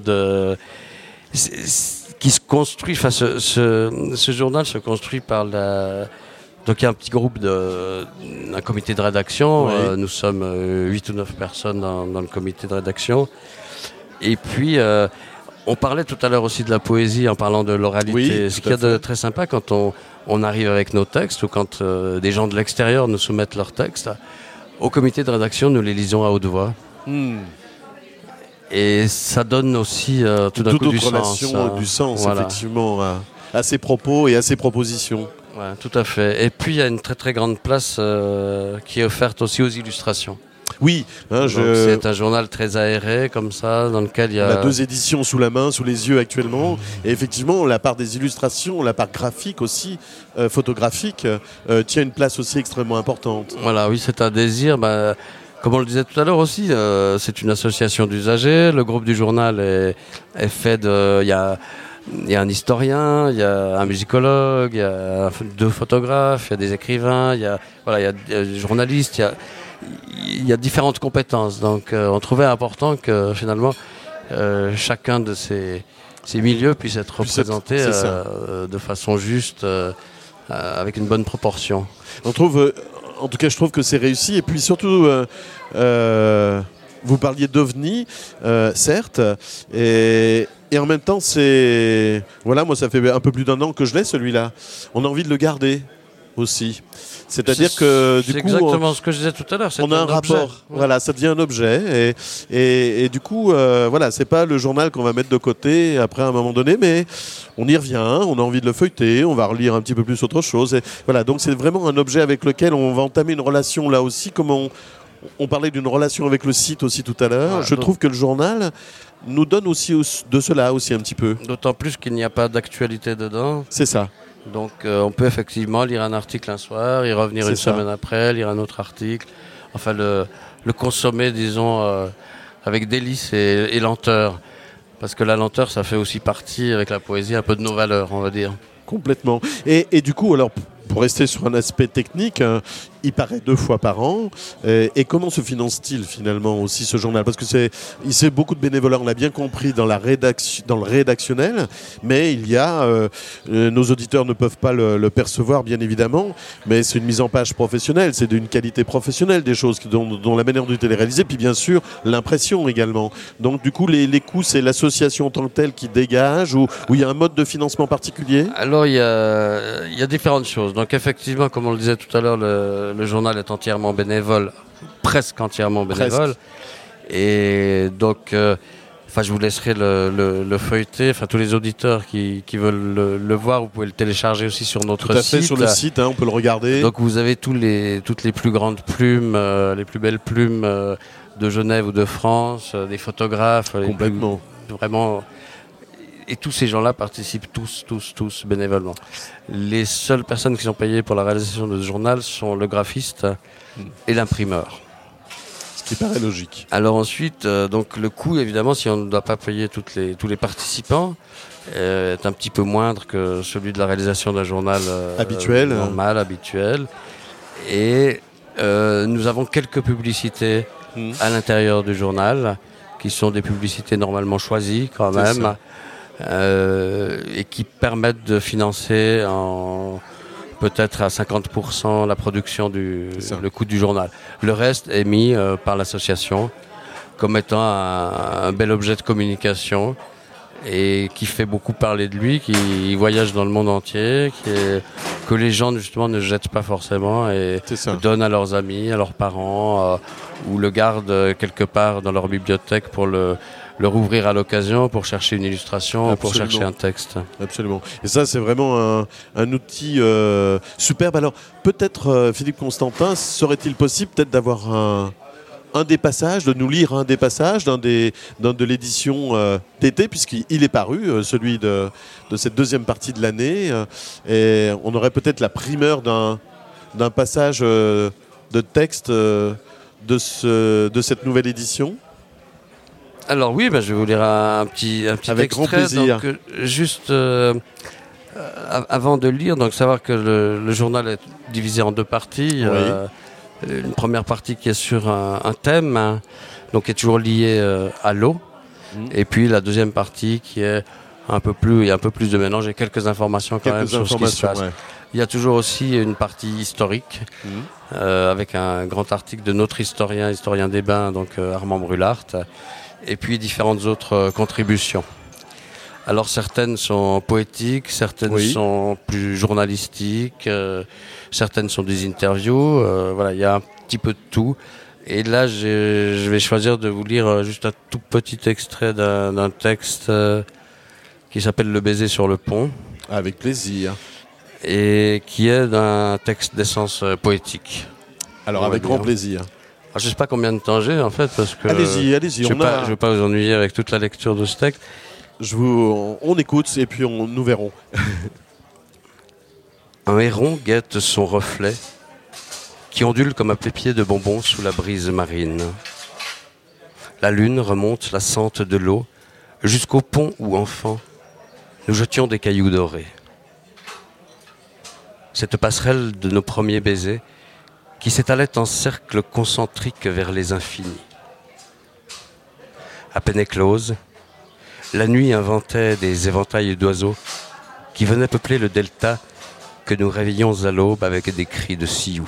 qui se construit. Enfin, ce journal se construit par donc il y a un petit groupe un comité de rédaction. Oui. Nous sommes 8 ou 9 personnes dans le comité de rédaction. Et puis on parlait tout à l'heure aussi de la poésie en parlant de l'oralité. Oui, ce qu'il y a de très sympa quand on arrive avec nos textes ou quand des gens de l'extérieur nous soumettent leurs textes, au comité de rédaction, nous les lisons à haute voix. Et ça donne aussi tout d'un coup du sens. Du sens, effectivement, à ses propos et à ses propositions. Ouais, tout à fait. Et puis il y a une très très grande place qui est offerte aussi aux illustrations. Oui, c'est un journal très aéré comme ça, dans lequel il y a... On a 2 éditions sous la main, sous les yeux actuellement, et effectivement la part des illustrations, la part graphique aussi, photographique, tient une place aussi extrêmement importante. Voilà, oui, c'est un désir. Comme on le disait tout à l'heure aussi, c'est une association d'usagers. Le groupe du journal est fait de... Il y a un historien, il y a un musicologue, il y a 2 photographes, il y a des écrivains, il y a des journalistes, il y a différentes compétences. Donc on trouvait important que finalement chacun de ces milieux puisse être représenté de façon juste, avec une bonne proportion. En tout cas, je trouve que c'est réussi. Et puis surtout, vous parliez d'OVNI, certes, et en même temps, moi, ça fait un peu plus d'1 an que je l'ai, celui-là. On a envie de le garder aussi. C'est-à-dire que du coup, c'est exactement ce que je disais tout à l'heure. On a un rapport. Voilà, ça devient un objet, et du coup, c'est pas le journal qu'on va mettre de côté après à un moment donné, mais on y revient. On a envie de le feuilleter, on va relire un petit peu plus autre chose. Et voilà, donc c'est vraiment un objet avec lequel on va entamer une relation là aussi, comme on parlait d'une relation avec le site aussi tout à l'heure. Voilà, je trouve que le journal nous donne aussi de cela aussi un petit peu. D'autant plus qu'il n'y a pas d'actualité dedans. C'est ça. Donc on peut effectivement lire un article un soir, y revenir une semaine après, lire un autre article. Enfin le consommer, disons, avec délice et lenteur. Parce que la lenteur, ça fait aussi partie, avec la poésie, un peu de nos valeurs, on va dire. Complètement. Et du coup, alors, pour rester sur un aspect technique, il paraît 2 fois par an. Et comment se finance-t-il finalement aussi ce journal ? Parce que c'est beaucoup de bénévolat, on l'a bien compris dans le rédactionnel, mais il y a, nos auditeurs ne peuvent pas le percevoir bien évidemment, mais c'est une mise en page professionnelle, c'est d'une qualité professionnelle des choses dont la manière dont il est réalisé, puis bien sûr l'impression également. Donc du coup les coûts, c'est l'association en tant que telle qui dégage, ou il y a un mode de financement particulier ? Alors il y a différentes choses. Donc effectivement, comme on le disait tout à l'heure, le journal est entièrement bénévole, presque entièrement bénévole. Et donc, je vous laisserai le feuilleter. Enfin, tous les auditeurs qui veulent le voir, vous pouvez le télécharger aussi sur notre site. Tout à fait, sur le site, on peut le regarder. Donc vous avez toutes les plus grandes plumes, les plus belles plumes de Genève ou de France, des photographes. Complètement. Vraiment... Et tous ces gens-là participent tous bénévolement. Les seules personnes qui sont payées pour la réalisation de ce journal sont le graphiste et l'imprimeur. Ce qui paraît logique. Alors ensuite, donc le coût, évidemment, si on ne doit pas payer tous les participants, est un petit peu moindre que celui de la réalisation d'un journal normal, habituel. Et nous avons quelques publicités à l'intérieur du journal, qui sont des publicités normalement choisies quand même. Et qui permettent de financer peut-être à 50% la production le coût du journal. Le reste est mis par l'association comme étant un bel objet de communication et qui fait beaucoup parler de lui, qui voyage dans le monde entier, que les gens justement ne jettent pas forcément et donnent à leurs amis, à leurs parents, ou le gardent quelque part dans leur bibliothèque pour le rouvrir à l'occasion, pour chercher une illustration, pour chercher un texte. Absolument. Et ça, c'est vraiment un outil superbe. Alors, peut-être, Philippe Constantin, serait-il possible peut-être d'avoir un des passages, de nous lire un des passages de l'édition d'été, puisqu'il est paru, celui de cette deuxième partie de l'année, et on aurait peut-être la primeur d'un passage de texte de cette nouvelle édition. Alors oui, je vais vous lire un petit Avec extrait. Grand plaisir. Donc, juste avant de lire, donc savoir que le journal est divisé en deux parties. Oui. Une première partie qui est sur un thème, donc qui est toujours lié à l'eau. Et puis la deuxième partie qui est il y a un peu plus de mélange et quelques informations quand même sur ce qui se passe. Ouais. Il y a toujours aussi une partie historique avec un grand article de notre historien des bains, donc Armand Brulart, et puis différentes autres contributions. Alors certaines sont poétiques, certaines sont plus journalistiques, certaines sont des interviews, voilà, il y a un petit peu de tout. Et là, je vais choisir de vous lire juste un tout petit extrait d'un texte qui s'appelle Le baiser sur le pont. Avec plaisir. Et qui est d'un texte d'essence poétique. Alors avec grand plaisir. Alors, je ne sais pas combien de temps j'ai en fait, parce que allez-y. Je ne vais pas vous ennuyer avec toute la lecture de ce texte. On écoute et puis nous verrons. Un héron guette son reflet qui ondule comme un pépier de bonbons sous la brise marine. La lune remonte la sente de l'eau jusqu'au pont où, enfant, nous jetions des cailloux dorés. Cette passerelle de nos premiers baisers qui s'étalait en cercle concentrique vers les infinis. À peine éclose, la nuit inventait des éventails d'oiseaux qui venaient peupler le delta que nous réveillions à l'aube avec des cris de sioux.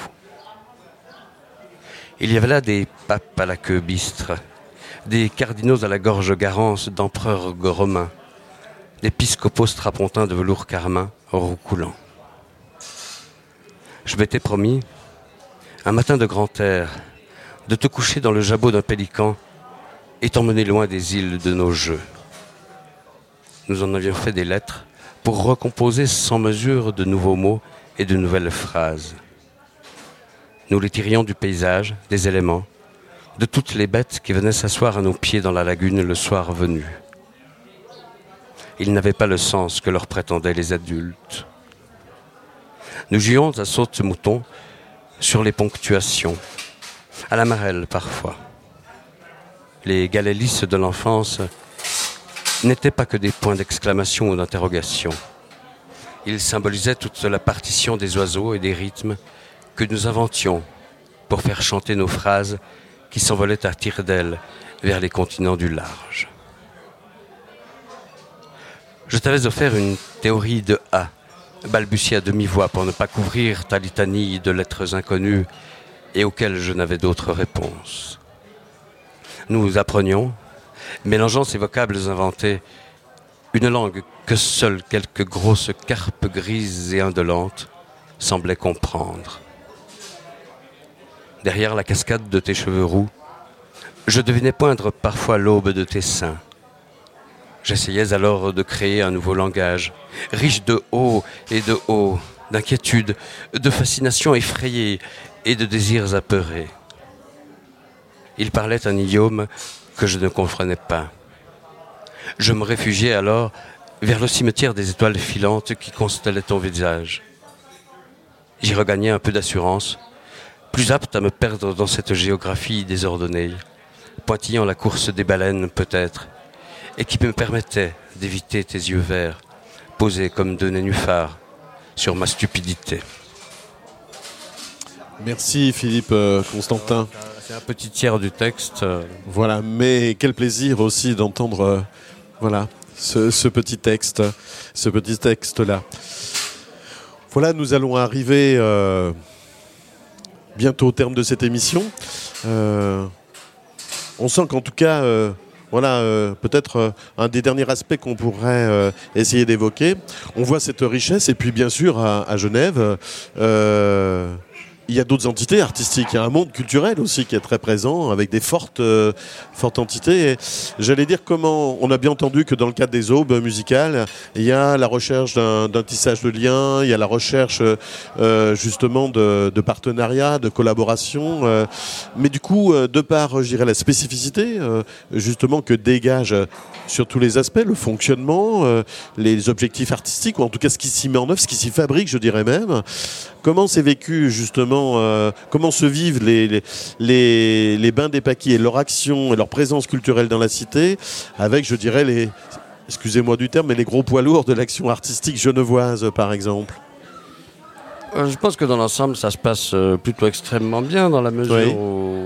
Il y avait là des papes à la queue bistre, des cardinaux à la gorge garance d'empereurs romains, des piscopaux strapontins de velours carmin roucoulant. Je m'étais promis, un matin de grand air, de te coucher dans le jabot d'un pélican et t'emmener loin des îles de nos jeux. Nous en avions fait des lettres pour recomposer sans mesure de nouveaux mots et de nouvelles phrases. Nous les tirions du paysage, des éléments, de toutes les bêtes qui venaient s'asseoir à nos pieds dans la lagune le soir venu. Ils n'avaient pas le sens que leur prétendaient les adultes. Nous jouions à saute-mouton sur les ponctuations, à la marelle parfois. Les galets lisses de l'enfance n'étaient pas que des points d'exclamation ou d'interrogation. Ils symbolisaient toute la partition des oiseaux et des rythmes que nous inventions pour faire chanter nos phrases qui s'envolaient à tire-d'aile vers les continents du large. Je t'avais offert une théorie de A, balbutiée à demi-voix pour ne pas couvrir ta litanie de lettres inconnues et auxquelles je n'avais d'autre réponse. Nous apprenions, mélangeant ces vocables inventés, une langue que seules quelques grosses carpes grises et indolentes semblaient comprendre. Derrière la cascade de tes cheveux roux, je devinais poindre parfois l'aube de tes seins. J'essayais alors de créer un nouveau langage, riche de haut et de haut, d'inquiétude, de fascination effrayée et de désirs apeurés. Il parlait un idiome que je ne comprenais pas. Je me réfugiais alors vers le cimetière des étoiles filantes qui constellaient ton visage. J'y regagnais un peu d'assurance, plus apte à me perdre dans cette géographie désordonnée, pointillant la course des baleines peut-être, et qui me permettait d'éviter tes yeux verts, posés comme deux nénuphars sur ma stupidité. Merci Philippe Constantin. C'est un petit tiers du texte. Voilà, mais quel plaisir aussi d'entendre ce petit texte-là. Voilà, nous allons arriver bientôt au terme de cette émission. On sent qu'en tout cas, voilà peut-être un des derniers aspects qu'on pourrait essayer d'évoquer. On voit cette richesse et puis bien sûr à Genève, il y a d'autres entités artistiques, il y a un monde culturel aussi qui est très présent avec des fortes entités. Et j'allais dire comment on a bien entendu que dans le cadre des aubes musicales, il y a la recherche d'un tissage de liens, il y a la recherche justement de partenariats, de collaboration. Mais du coup, de par, je dirais, la spécificité justement que dégage sur tous les aspects, le fonctionnement, les objectifs artistiques, ou en tout cas ce qui s'y met en œuvre, ce qui s'y fabrique, je dirais même. Comment c'est vécu justement, comment se vivent les bains des Paquis et leur action et leur présence culturelle dans la cité, avec, je dirais, excusez-moi du terme, mais les gros poids lourds de l'action artistique genevoise, par exemple? Je pense que dans l'ensemble, ça se passe plutôt extrêmement bien, dans la mesure où...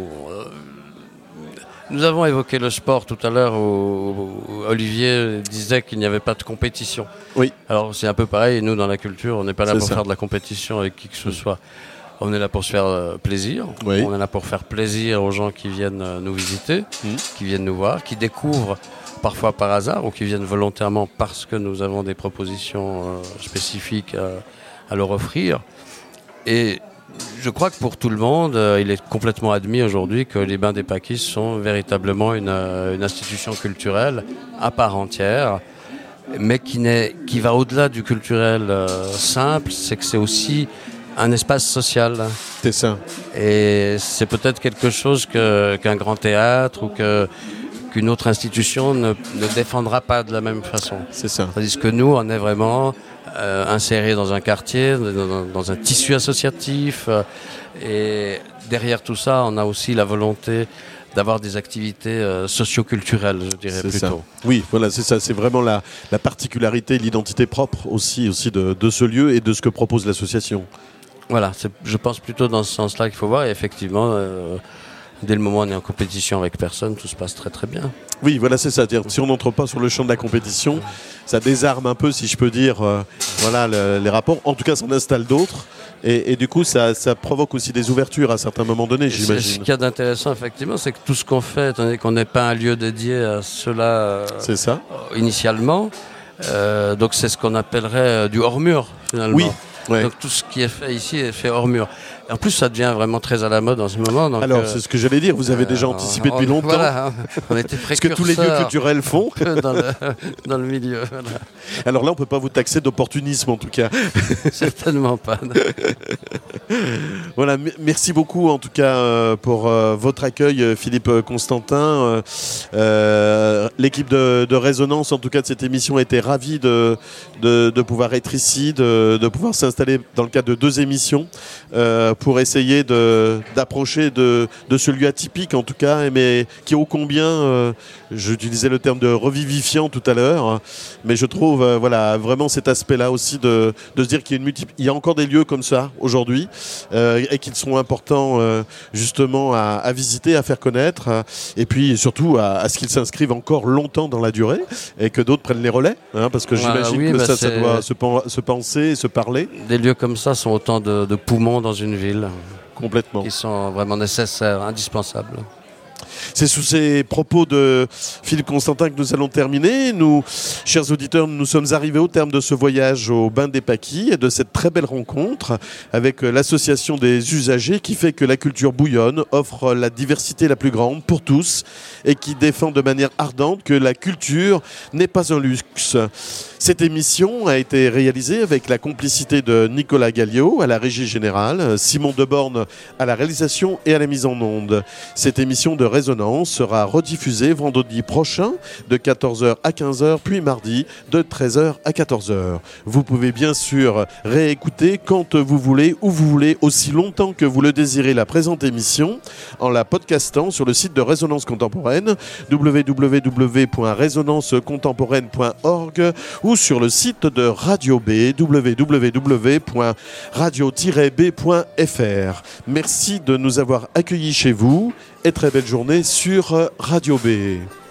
Nous avons évoqué le sport tout à l'heure où Olivier disait qu'il n'y avait pas de compétition. Oui. Alors c'est un peu pareil, nous dans la culture, on n'est pas là pour faire de la compétition avec qui que ce soit. On est là pour se faire plaisir. Oui. On est là pour faire plaisir aux gens qui viennent nous visiter, qui viennent nous voir, qui découvrent parfois par hasard ou qui viennent volontairement parce que nous avons des propositions spécifiques à leur offrir. Et je crois que pour tout le monde, il est complètement admis aujourd'hui que les Bains des Paquis sont véritablement une institution culturelle à part entière, mais qui va au-delà du culturel simple, c'est que c'est aussi un espace social. C'est ça. Et c'est peut-être quelque chose qu'un grand théâtre ou qu'une autre institution ne défendra pas de la même façon. C'est ça. Tandis que nous, on est vraiment insérés dans un quartier, dans un tissu associatif. Et derrière tout ça, on a aussi la volonté d'avoir des activités socio-culturelles, je dirais plutôt. Ça. Oui, voilà, c'est ça. C'est vraiment la particularité, l'identité propre aussi de ce lieu et de ce que propose l'association. Voilà, je pense plutôt dans ce sens-là qu'il faut voir. Et effectivement, dès le moment où on est en compétition avec personne, tout se passe très très bien. Oui, voilà, c'est ça. C'est-à-dire, si on n'entre pas sur le champ de la compétition, ça désarme un peu, si je peux dire, les rapports. En tout cas, ça en installe d'autres. Et du coup, ça provoque aussi des ouvertures à certains moments donnés, j'imagine. Ce qu'il y a d'intéressant, effectivement, c'est que tout ce qu'on fait, étant donné qu'on n'est pas un lieu dédié à cela c'est ça. Initialement, donc c'est ce qu'on appellerait du hors-mur, finalement. Oui. Ouais. Donc tout ce qui est fait ici est fait hors mur. Et en plus, ça devient vraiment très à la mode en ce moment. Donc, alors, c'est ce que j'allais dire. Vous avez déjà anticipé depuis longtemps. Voilà, on était précurseurs. Ce que tous les lieux culturels font. dans le milieu. Voilà. Alors là, on ne peut pas vous taxer d'opportunisme, en tout cas. Certainement pas. Voilà, merci beaucoup, en tout cas, pour votre accueil, Philippe Constantin. L'équipe de Résonance, en tout cas, de cette émission, était ravie de pouvoir être ici, de pouvoir s'installer dans le cadre de 2 émissions pour essayer d'approcher de ce lieu atypique, en tout cas, mais qui est ô combien, j'utilisais le terme de revivifiant tout à l'heure, mais je trouve vraiment cet aspect-là aussi de se dire qu'il y a encore des lieux comme ça aujourd'hui et qu'ils sont importants justement à visiter, à faire connaître, et puis surtout à ce qu'ils s'inscrivent encore longtemps dans la durée et que d'autres prennent les relais, parce que j'imagine que ça doit se penser, se parler. Des lieux comme ça sont autant de poumons dans une ville. Complètement. Qui sont vraiment nécessaires, indispensables. C'est sous ces propos de Philippe Constantin que nous allons terminer. Nous, chers auditeurs, nous sommes arrivés au terme de ce voyage au Bain des Paquis et de cette très belle rencontre avec l'association des usagers qui fait que la culture bouillonne, offre la diversité la plus grande pour tous et qui défend de manière ardente que la culture n'est pas un luxe. Cette émission a été réalisée avec la complicité de Nicolas Galliot à la régie générale, Simon Deborne à la réalisation et à la mise en onde. Cette émission de Résonance sera rediffusée vendredi prochain de 14h à 15h, puis mardi de 13h à 14h. Vous pouvez bien sûr réécouter quand vous voulez, où vous voulez, aussi longtemps que vous le désirez la présente émission, en la podcastant sur le site de Résonance Contemporaine, www.résonancecontemporaine.org, ou sur le site de Radio B, www.radio-b.fr. Merci de nous avoir accueillis chez vous et très belle journée sur Radio B.